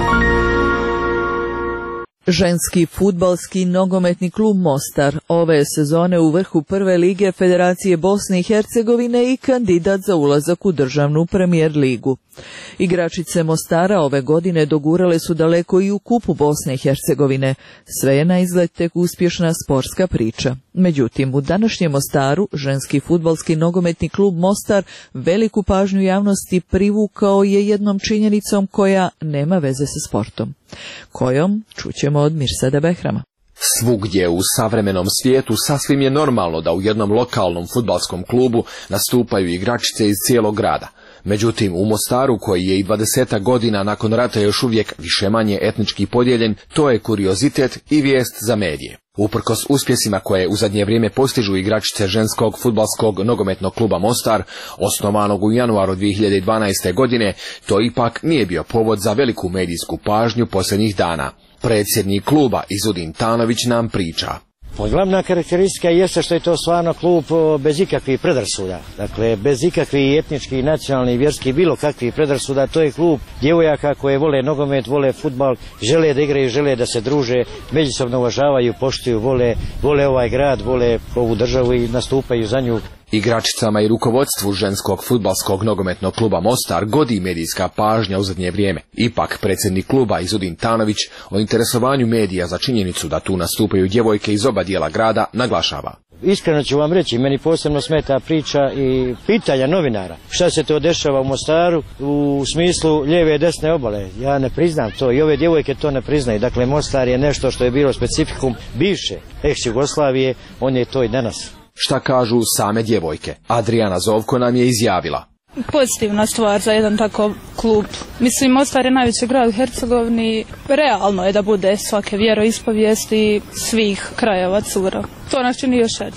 Ženski fudbalski nogometni klub Mostar ove sezone u vrhu prve lige Federacije Bosne i Hercegovine i kandidat za ulazak u državnu premijer ligu. Igračice Mostara ove godine dogurale su daleko i u kupu Bosne i Hercegovine. Sve je na izgled tek uspješna sportska priča. Međutim, u današnjem Mostaru ženski fudbalski nogometni klub Mostar veliku pažnju javnosti privukao je jednom činjenicom koja nema veze sa sportom. Kojom čućemo od Mirsada Behrama. Svugdje u savremenom svijetu sasvim je normalno da u jednom lokalnom fudbalskom klubu nastupaju igračice iz cijelog grada. Međutim, u Mostaru, koji je i dvadeset godina nakon rata još uvijek više-manje etnički podijeljen, to je kuriozitet i vijest za medije. Uprkos uspjesima koje u zadnje vrijeme postižu igračice ženskog fudbalskog nogometnog kluba Mostar, osnovanog u januaru dvije hiljade dvanaeste. godine, to ipak nije bio povod za veliku medijsku pažnju posljednjih dana. Predsjednik kluba Izudin Tanović nam priča. Glavna karakteristika jeste što je to stvarno klub bez ikakvih predrasuda. Dakle, bez ikakvih etničkih, nacionalnih, vjerskih, bilo kakvih predrasuda. To je klub djevojaka koje vole nogomet, vole fudbal, žele da igraju, žele da se druže, međusobno uvažavaju, poštuju, vole, vole ovaj grad, vole ovu državu i nastupaju za nju. Igračicama i rukovodstvu ženskog fudbalskog nogometnog kluba Mostar godi medijska pažnja u zadnje vrijeme. Ipak, predsjednik kluba Izudin Tanović o interesovanju medija za činjenicu da tu nastupaju djevojke iz oba dijela grada naglašava. Iskreno ću vam reći, meni posebno smeta priča i pitanja novinara. Šta se to dešava u Mostaru u smislu lijeve i desne obale? Ja ne priznam to i ove djevojke to ne priznaju. Dakle, Mostar je nešto što je bilo specifikum bivše ex-Jugoslavije, on je to i danas. Šta kažu same djevojke? Adriana Zovko nam je izjavila. Pozitivna stvar za jedan takav klub. Mislim, Mostar je najveći grad u Hercegovini. Realno je da bude svake vjeroispovijesti svih krajeva cura. To nas čini još veći.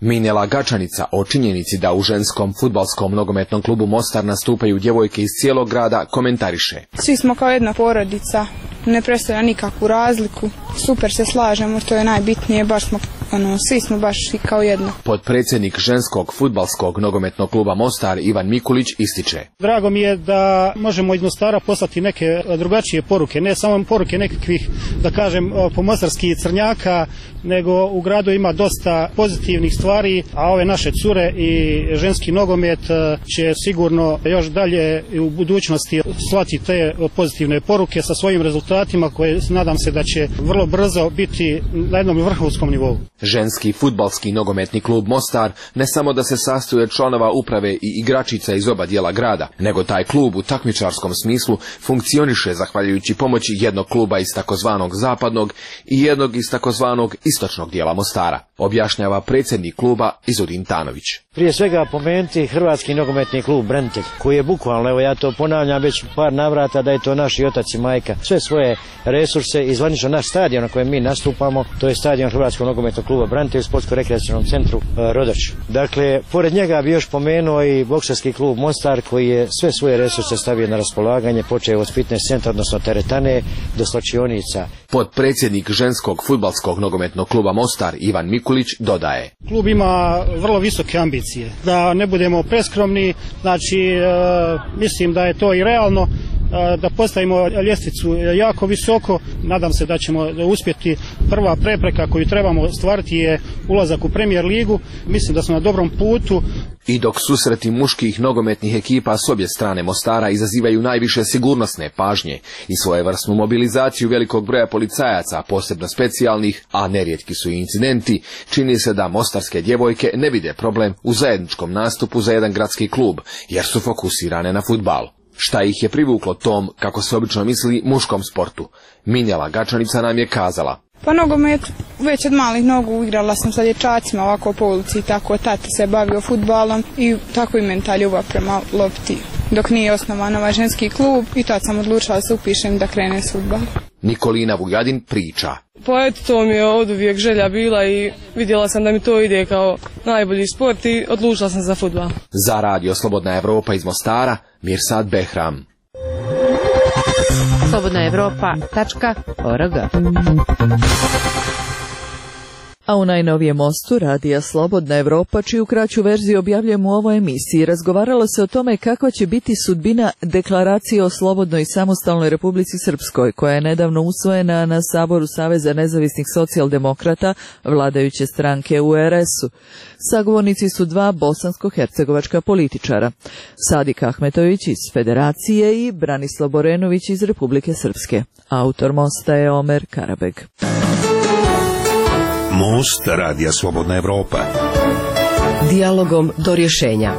Minjela Gačanica o činjenici da u ženskom fudbalskom nogometnom klubu Mostar nastupaju djevojke iz cijelog grada komentariše. Svi smo kao jedna porodica, ne predstavlja nikakvu razliku, super se slažemo, to je najbitnije, baš smo, ono, svi smo baš i kao jedno. Potpredsjednik ženskog fudbalskog nogometnog kluba Mostar Ivan Mikulić ističe. Drago mi je da možemo iz Mostara poslati neke drugačije poruke, ne samo poruke nekakvih, da kažem, pomostarskih crnjaka, nego u gradu ima dosta pozitivnih stvari, a ove naše cure i ženski nogomet će sigurno još dalje u budućnosti slati te pozitivne poruke sa svojim rezultatima koje nadam se da će vrlo brzo biti na jednom vrhunskom nivou. Ženski fudbalski nogometni klub Mostar ne samo da se sastoji od članova uprave i igračica iz oba dijela grada, nego taj klub u takmičarskom smislu funkcioniše zahvaljujući pomoći jednog kluba iz takozvanog zapadnog i jednog iz takozvanog istočnog dijela Mostara, objašnjava predsjednik kluba Izudin Tanović. Prije svega pomenuti Hrvatski nogometni klub Branitelj, koji je bukvalno, evo ja to ponavljam već par navrata, da je to naš i otac i majka, sve svoje resurse i zvanično naš stadion na kojem mi nastupamo, to je stadion Hrvatskog nogometnog kluba Branitelj u sportsko-rekreacionom centru Rodač. Dakle, pored njega bi još pomenuo i bokserski klub Mostar, koji je sve svoje resurse stavio na raspolaganje, počeo od fitness centra, odnosno teretane, do slačionica. Potpredsjednik ženskog fudbalskog nogometnog kluba Mostar Ivan Mikulić dodaje. Klub ima vrlo visoke ambicije. Da ne budemo preskromni, znači e, mislim da je to i realno, e, da postavimo ljestvicu jako visoko. Nadam se da ćemo uspjeti. Prva prepreka koju trebamo ostvariti je ulazak u Premier ligu. Mislim da smo na dobrom putu. I dok susreti muških nogometnih ekipa s obje strane Mostara izazivaju najviše sigurnosne pažnje i svojevrsnu mobilizaciju velikog broja policajaca, posebno specijalnih, a nerijetki su i incidenti, čini se da mostarske djevojke ne vide problem u zajedničkom nastupu za jedan gradski klub, jer su fokusirane na fudbal. Šta ih je privuklo tom, kako se obično misli, muškom sportu? Minjela Gačanica nam je kazala. Pa nogomet, već od malih nogu igrala sam sa dječacima ovako po ulici i tako, tata se bavio fudbalom i tako i meni ta ljubav prema lopti. Dok nije osnovan ovaj ženski klub i tad sam odlučila da se upišem da krenem s fudbalom. Nikolina Vujadin priča. Pa eto, to mi je od uvijek želja bila i vidjela sam da mi to ide kao najbolji sport i odlučila sam za fudbal. Za radio Slobodna Evropa iz Mostara, Mirsad Behram. slobodna evropa tačka org. A u najnovijem mostu radija Slobodna Evropa, čiju kraću verziju objavljujemo u ovoj emisiji, razgovaralo se o tome kakva će biti sudbina deklaracije o slobodnoj i samostalnoj Republici Srpskoj, koja je nedavno usvojena na Saboru Saveza nezavisnih socijaldemokrata vladajuće stranke u er es u. Sagovornici su dva bosansko-hercegovačka političara, Sadik Ahmetović iz Federacije i Branislav Borenović iz Republike Srpske. Autor mosta je Omer Karabeg. Most radija Slobodna Evropa. Dijalogom do rješenja.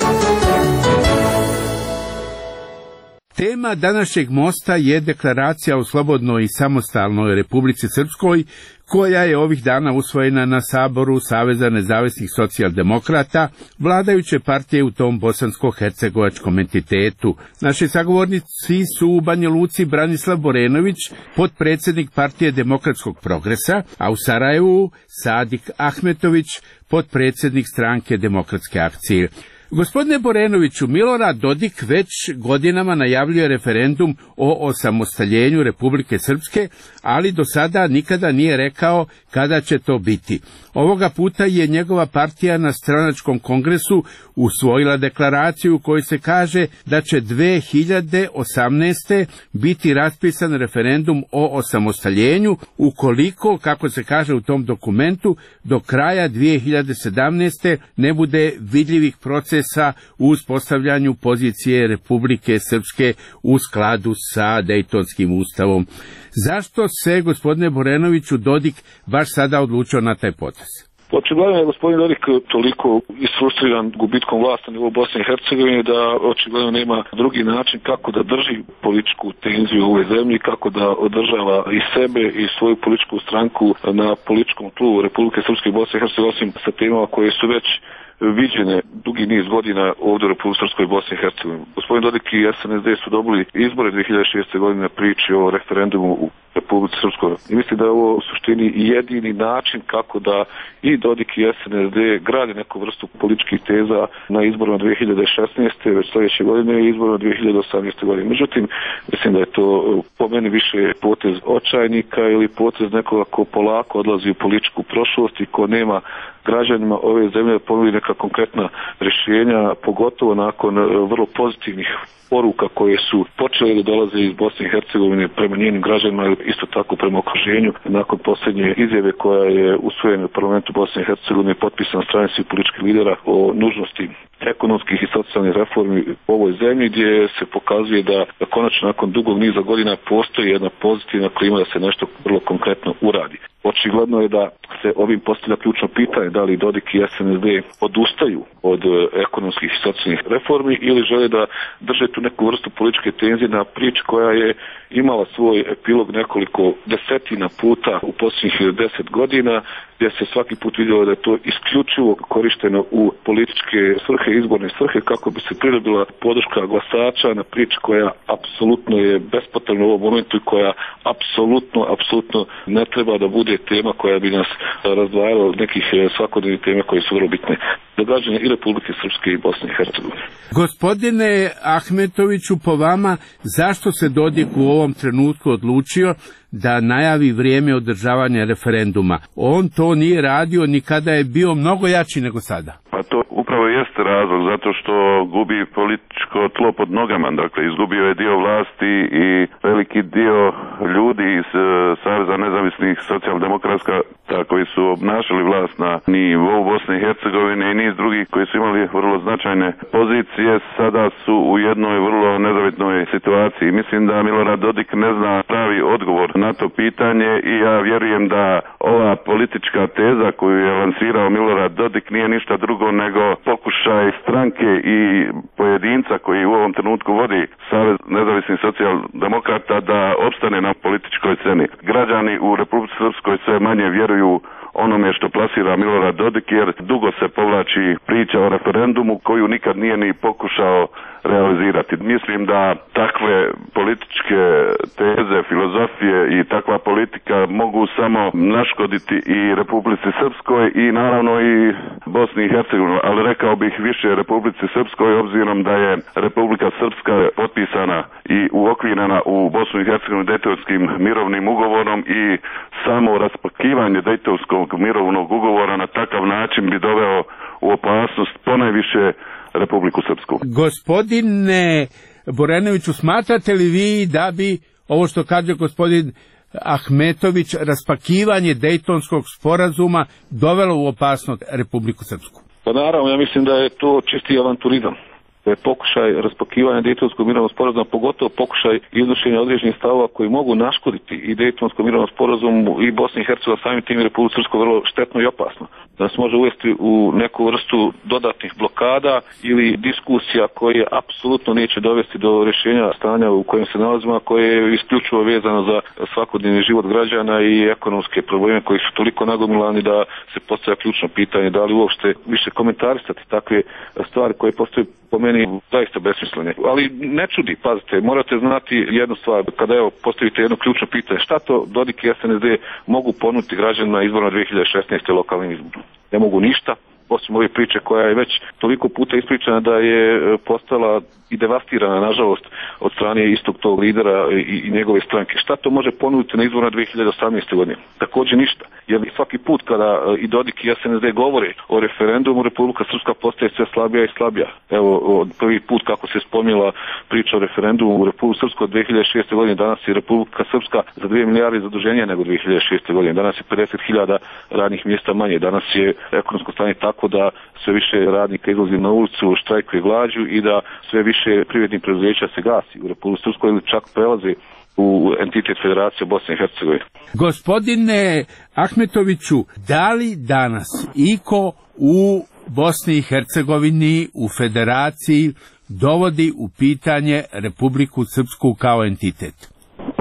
Tema današnjeg mosta je deklaracija o slobodnoj i samostalnoj Republici Srpskoj, koja je ovih dana usvojena na Saboru Saveza nezavisnih socijaldemokrata, vladajuće partije u tom bosansko-hercegovačkom entitetu. Naši sagovornici su u Banja Luci Branislav Borenović, potpredsjednik partije Demokratskog progresa, a u Sarajevu Sadik Ahmetović, potpredsjednik stranke Demokratske akcije. Gospodine Borenoviću, Milorad Dodik već godinama najavljuje referendum o osamostaljenju Republike Srpske, ali do sada nikada nije rekao kada će to biti. Ovoga puta je njegova partija na stranačkom kongresu usvojila deklaraciju u kojoj se kaže da će dve hiljade osamnaeste. biti raspisan referendum o osamostaljenju, ukoliko, kako se kaže u tom dokumentu, do kraja dvije hiljade sedamnaeste. ne bude vidljivih procesa u uspostavljanju pozicije Republike Srpske u skladu sa Dejtonskim ustavom. Zašto se, gospodine Borenoviću, Dodik baš sada odlučio na taj potez? Očigledno je gospodin Dodik toliko isfrustriran gubitkom vlasti na nivou Bosne i Hercegovine da očigledno nema drugi način kako da drži političku tenziju u ovoj zemlji, kako da održava i sebe i svoju političku stranku na političkom tlu Republike Srpske i Bosne i Hercegovine, osim sa temama koje su već viđene dugi niz godina ovdje u Republike Srpskoj i Bosni i Hercegovini. Gospodin Dodik i es en es de su dobili izbore dvije hiljade šeste. godine priči o referendumu Republici Srpskoj. I mislim da je ovo u suštini jedini način kako da i Dodik i S N S D grade neku vrstu političkih teza na izborima dvije hiljade šesnaeste. već sljedeće godine i izborima dvije hiljade osamnaeste. godine. Međutim, mislim da je to po meni više potez očajnika ili potez nekoga ko polako odlazi u političku prošlost i ko nema građanima ove zemlje ponudi neka konkretna rješenja, pogotovo nakon vrlo pozitivnih poruka koje su počele da dolaze iz Bosne i Hercegovine prema njenim građanima ili isto tako prema okruženju. Nakon posljednje izjave koja je usvojena u parlamentu Bosne i Hercegovine potpisana strane svih političkih lidera o nužnosti ekonomskih i socijalnih reformi u ovoj zemlji, gdje se pokazuje da, da konačno nakon dugog niza godina postoji jedna pozitivna klima da se nešto vrlo konkretno uradi. Očigledno je da se ovim postavlja ključno pitanje da li Dodik i S N S D odustaju od ekonomskih i socijalnih reformi ili žele da drže tu neku vrstu političke tenzije na priči koja je imala svoj epilog nekoliko desetina puta u posljednjih deset godina, gdje se svaki put vidjelo da je to isključivo korišteno u političke svrhe, izborne svrhe, kako bi se pridobila podrška glasača na priči koja apsolutno je bespotrebna u ovom momentu i koja apsolutno, apsolutno ne treba da bude tema koja bi nas razdvajala od nekih svakodnevnih tema koje su vrlo bitne za građane i Republike Srpske i Bosne i Hercegovine. Gospodine Ahmetoviću, po vama, zašto se Dodik u ovom trenutku odlučio da najavi vrijeme održavanja referenduma? On to nije radio ni kada je bio mnogo jači nego sada. Pa to upravo jeste razlog, zato što gubi političko tlo pod nogama. Dakle, izgubio je dio vlasti i veliki dio ljudi iz uh, Saveza nezavisnih socijaldemokratska koji su obnašali vlast na nivou Bosne i Hercegovine i niz drugih koji su imali vrlo značajne pozicije, sada su u jednoj vrlo nezavitnoj situaciji. Mislim da Milorad Dodik ne zna pravi odgovor na to pitanje i ja vjerujem da ova politička teza koju je lansirao Milorad Dodik nije ništa drugo nego pokušaj stranke i pojedinca koji u ovom trenutku vodi Savez nezavisnih socijaldemokrata da opstane na političkoj sceni. Građani u Republici Srpskoj sve manje vjeruju onome što plasira Milorad Dodik, jer dugo se povlači priča o referendumu koju nikad nije ni pokušao realizirati. Mislim da takve političke teze, filozofije i takva politika mogu samo naškoditi i Republici Srpskoj i naravno i Bosni i Hercegovini, ali rekao bih više Republici Srpskoj, obzirom da je Republika Srpska potpisana i uokvirena u Bosnu i Hercegovini Dejtonskim mirovnim ugovorom i samo raspakivanje Dejtonskog mirovnog ugovora na takav način bi doveo u opasnost ponajviše Republiku Srpsku. Gospodine Borenoviću, smatrate li vi da bi, ovo što kaže gospodin Ahmetović, raspakivanje Dejtonskog sporazuma dovelo u opasnost Republiku Srpsku? Pa naravno, ja mislim da je to čisti avanturizam. Da je pokušaj raspakivanja Dejtonskog mirovnog sporazuma, pogotovo pokušaj iznošenja određenih stavova koji mogu naškoditi i Dejtonskom mirovnom sporazumu i Bosni i Hercegovini, samim tim i Republiku Srpsku vrlo štetno i opasno. Da nas može uvesti u neku vrstu dodatnih blokada ili diskusija koje apsolutno neće dovesti do rješenja stanja u kojem se nalazimo, a koje je isključivo vezano za svakodnevni život građana i ekonomske probleme koji su toliko nagomilani da se postavlja ključno pitanje da li uopšte više komentarisati takve stvari koje postaju po meni zaista besmislene. Ali ne čudi, pazite, morate znati jednu stvar, kada evo postavite jedno ključno pitanje, šta to Dodik i S N S D mogu ponuditi građanima izborima dvije hiljade šesnaeste. lokalnim izborima? Ne mogu ništa, osim ove priče koja je već toliko puta ispričana da je postala i devastirana, nažalost, od strane istog tog lidera i, i njegove stranke. Šta to može ponuditi na izborima dvije hiljade osamnaeste. godine? Također ništa. Jer svaki put kada i Dodik i S N S D govore o referendumu, Republika Srpska postaje sve slabija i slabija. Evo, od prvi put kako se spomnila priča o referendumu u Republiku Srpsku od dvije hiljade šeste. godine, danas je Republika Srpska za dvije milijarde zaduženja nego dvije hiljade šeste. godine. Danas je pedeset hiljada radnih mjesta manje. Danas je ekonomsko stanje tako da sve više radnika izlazi na ulicu, štrajkuje glađu i da sve više privrednih preduzeća se gasi u Republici Srpskoj ili čak prelazi u entitet Federacije Bosne i Hercegovine. Gospodine Ahmetoviću, da li danas iko u Bosni i Hercegovini, u Federaciji, dovodi u pitanje Republiku Srpsku kao entitet? Pa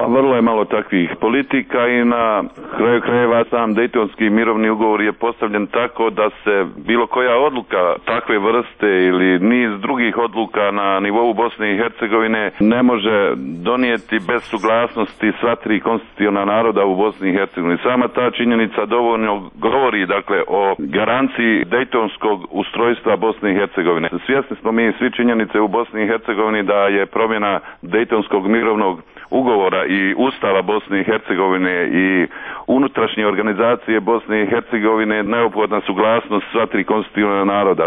vrlo je malo takvih politika i na kraju krajeva sam Dejtonski mirovni ugovor je postavljen tako da se bilo koja odluka takve vrste ili niz drugih odluka na nivou Bosne i Hercegovine ne može donijeti bez suglasnosti sva tri konstitutivna naroda u Bosni i Hercegovini. Sama ta činjenica dovoljno govori dakle o garanciji Dejtonskog ustrojstva Bosne i Hercegovine. Svjesni smo mi svi činjenice u Bosni i Hercegovini da je promjena Dejtonskog mirovnog ugovora i Ustava Bosne i Hercegovine i unutrašnje organizacije Bosne i Hercegovine neophodna suglasnost sva tri konstitutivna naroda.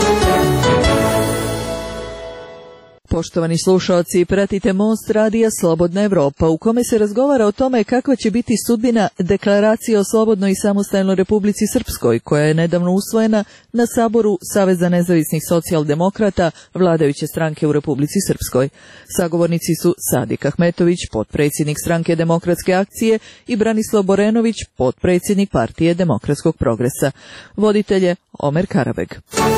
Poštovani slušalci, pratite Most radija Slobodna Evropa, u kome se razgovara o tome kakva će biti sudbina deklaracije o slobodnoj i samostalnoj Republici Srpskoj, koja je nedavno usvojena na Saboru Saveza nezavisnih socijaldemokrata vladajuće stranke u Republici Srpskoj. Sagovornici su Sadik Ahmetović, potpredsjednik stranke Demokratske akcije, i Branislav Borenović, potpredsjednik Partije Demokratskog progresa. Voditelj je Omer Karabeg.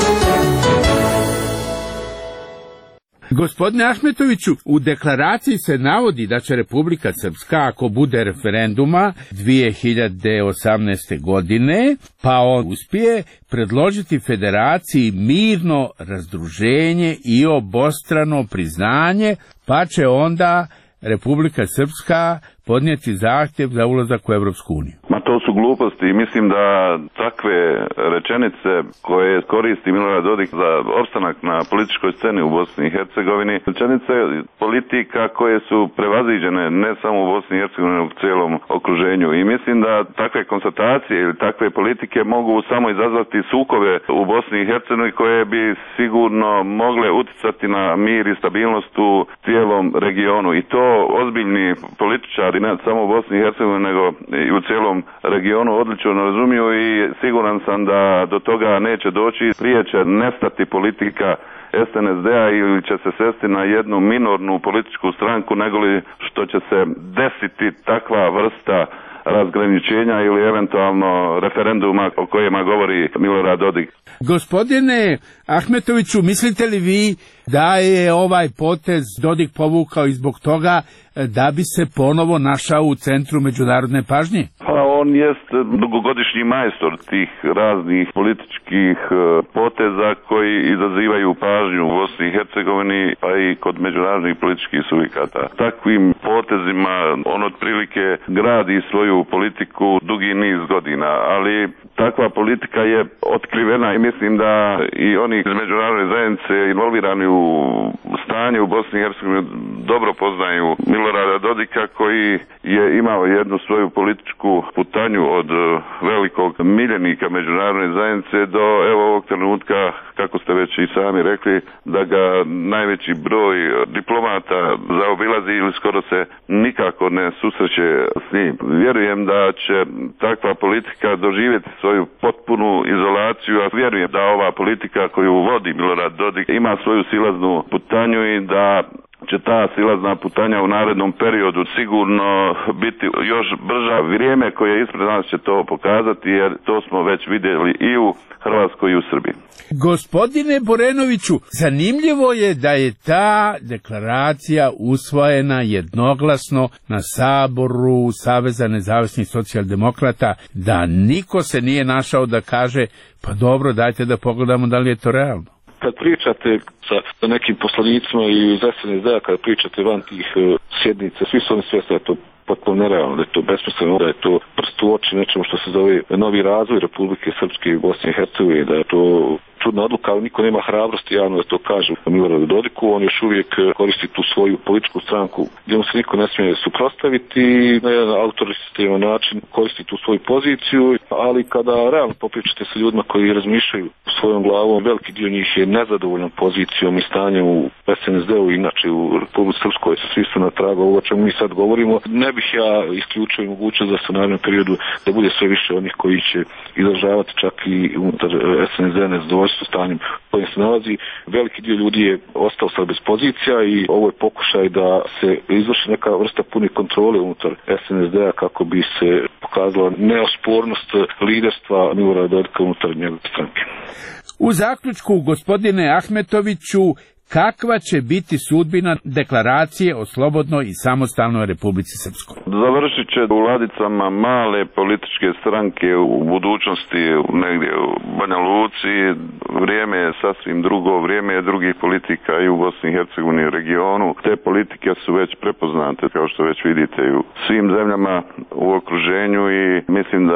Gospodine Ahmetoviću, u deklaraciji se navodi da će Republika Srpska, ako bude referenduma dvije hiljade osamnaeste. godine, pa on uspije, predložiti federaciji mirno razdruženje i obostrano priznanje, pa će onda Republika Srpska podnijeti zahtjev za ulazak u Evropsku uniju. Ma to su gluposti i mislim da takve rečenice koje koristi Milorad Dodik za opstanak na političkoj sceni u Bosni i Hercegovini, rečenice politika koje su prevaziđene ne samo u Bosni i Hercegovini, nego u cijelom okruženju. I mislim da takve konstatacije ili takve politike mogu samo izazvati sukobe u Bosni i Hercegovini koje bi sigurno mogle utjecati na mir i stabilnost u cijelom regionu. I to ozbiljni političari, ne samo u Bosni i Hercegovini, nego i u cijelom regionu odlično razumiju i siguran sam da do toga neće doći. Prije će nestati politika es en es de a ili će se svesti na jednu minornu političku stranku, nego li što će se desiti takva vrsta razgraničenja ili eventualno referenduma o kojima govori Milorad Dodik. Gospodine Ahmetoviću, mislite li vi da je ovaj potez Dodik povukao i zbog toga da bi se ponovo našao u centru međunarodne pažnje? Pa on jest dugogodišnji majstor tih raznih političkih poteza koji izazivaju pažnju u Bosni i Hercegovini, pa i kod međunarodnih političkih subjekata. Takvim potezima on otprilike gradi svoju politiku dugi niz godina, ali takva politika je otkrivena i mislim da i oni iz međunarodne zajednice involvirani u stanje u Bosni i Hercegovini dobro poznaju Milorada Dodika, koji je imao jednu svoju političku putanju od velikog miljenika međunarodne zajednice do evo ovog trenutka, kako ste već i sami rekli, da ga najveći broj diplomata zaobilazi ili skoro se nikako ne susreće s njim. Vjerujem da će takva politika doživjeti svoju potpunu izolaciju, a vjerujem da ova politika koju vodi Milorad Dodik ima svoju silaznu putanju i da će ta silazna putanja u narednom periodu sigurno biti još brža. Vrijeme koje je ispred nas će to pokazati, jer to smo već vidjeli i u Hrvatskoj i u Srbiji. Gospodine Borenoviću, zanimljivo je da je ta deklaracija usvojena jednoglasno na Saboru Saveza nezavisnih socijaldemokrata, da niko se nije našao da kaže pa dobro, dajte da pogledamo da li je to realno. Kad pričate sa nekim poslanicima i iz es en es de a, kada pričate van tih sjednica, svi su oni svjesni da je to potpuno nerealno, da je to besmisleno, da je to prst u oči nečemu što se zove novi razvoj Republike Srpske i Bosne i Hercegovine, da je to čudna odluka, ali niko nema hrabrosti javno da to kaže Miloradu Dodiku. On još uvijek koristi tu svoju političku stranku gdje mu se niko ne smije suprotstaviti i na jedan autoritativan način koristi tu svoju poziciju, ali kada realno popričate sa ljudima koji razmišljaju svojom glavom, veliki dio njih je nezadovoljan pozicijom i stanjem u es en es de u, inače u Republici Srpskoj, svi su na tragu ovo o čemu mi sad govorimo. Ne bih ja isključio mogućnost da se u narednom periodu da bude sve više onih koji će izražavati čak i unutar es en es de nezadovoljstvo sa stanjem kojim se nalazi. Veliki dio ljudi je ostao sad bez pozicija i ovo je pokušaj da se izvrši neka vrsta pune kontrole unutar es en es de a kako bi se pokazala neospornost liderstva Milorada Dodika unutar njegove stranke. U zaključku, gospodine Ahmetoviću, kakva će biti sudbina deklaracije o slobodnoj i samostalnoj Republici Srpskoj. Završit će u ladicama male političke stranke u budućnosti negdje u Banja Luci. Vrijeme je sasvim drugo, vrijeme je drugih politika i u Bosni i Hercegovini i regionu. Te politike su već prepoznate, kao što već vidite, u svim zemljama u okruženju i mislim da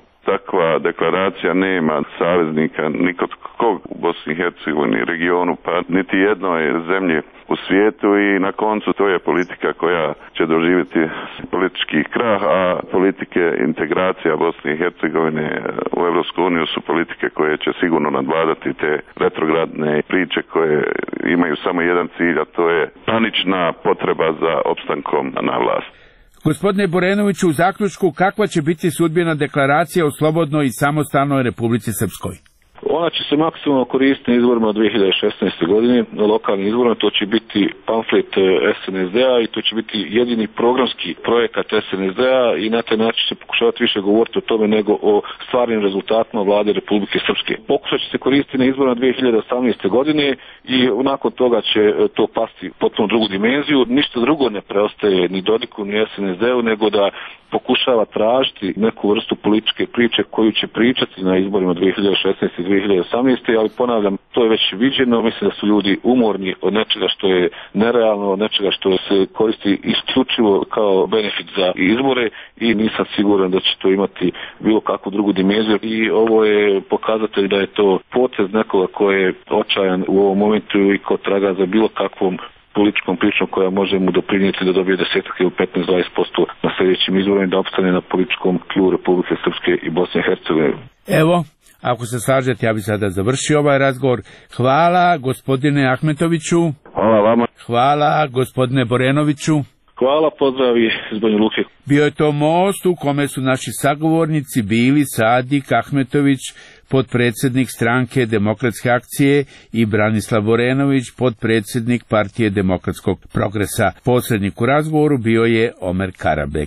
takva deklaracija nema saveznika nikod kog u Bosni i Hercegovini i regionu, pa niti jednoj zemlji u svijetu i na koncu to je politika koja će doživjeti politički krah, a politike integracija Bosne i Hercegovine u Europsku uniju su politike koje će sigurno nadvladati te retrogradne priče koje imaju samo jedan cilj, a to je panična potreba za opstankom na vlasti. Gospodine Borenoviću, u zaključku, kakva će biti sudbina deklaracija o slobodnoj i samostalnoj Republici Srpskoj? Ona će se maksimalno koristiti na izborima dvije hiljade šesnaeste. godine, na lokalnim izborima. To će biti pamflet S N S D-a i to će biti jedini programski projekat S N S D-a i na taj način će pokušavati više govoriti o tome nego o stvarnim rezultatima vlade Republike Srpske. Pokušat će se koristiti na izborima dvije hiljade osamnaeste. godine i nakon toga će to pasti potpuno drugu dimenziju. Ništa drugo ne preostaje ni Dodiku ni S N S D-u nego da pokušava tražiti neku vrstu političke priče koju će pričati na izborima dvije hiljade šesnaeste i dvije hiljade osamnaeste. ali ponavljam, to je već viđeno, mislim da su ljudi umorni od nečega što je nerealno, od nečega što se koristi isključivo kao benefit za izbore i nisam siguran da će to imati bilo kakvu drugu dimenziju i ovo je pokazatelj da je to potez nekoga ko je očajan u ovom momentu i ko traga za bilo kakvom političkom pričom koja može mu doprinijeti da dobije desetak ili petnaest do dvadeset posto na sljedećim izborima da opstane na političkom tlu Republike Srpske i Bosne i Hercegovine. Evo, ako se slažete, ja bih sada završio ovaj razgovor. Hvala gospodine Ahmetoviću. Hvala vama. Hvala gospodine Borenoviću. Hvala, pozdravi iz Banja Luke. Bio je to most u kome su naši sagovornici bili Sadik Ahmetović, potpredsjednik stranke Demokratske akcije, i Branislav Borenović, potpredsjednik Partije demokratskog progresa. Posrednik u razgovoru bio je Omer Karabek.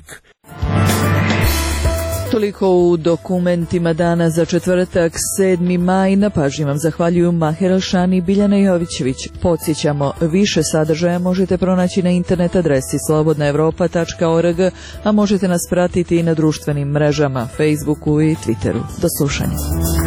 Toliko u dokumentima dana za četvrtak sedmi maj. Na pažnji vam zahvaljuju Maher Elšani i Biljana Jovićević. Podsjećamo, više sadržaja možete pronaći na internet adresi slobodna evropa tačka org, a možete nas pratiti i na društvenim mrežama, Facebooku i Twitteru. Do slušanja.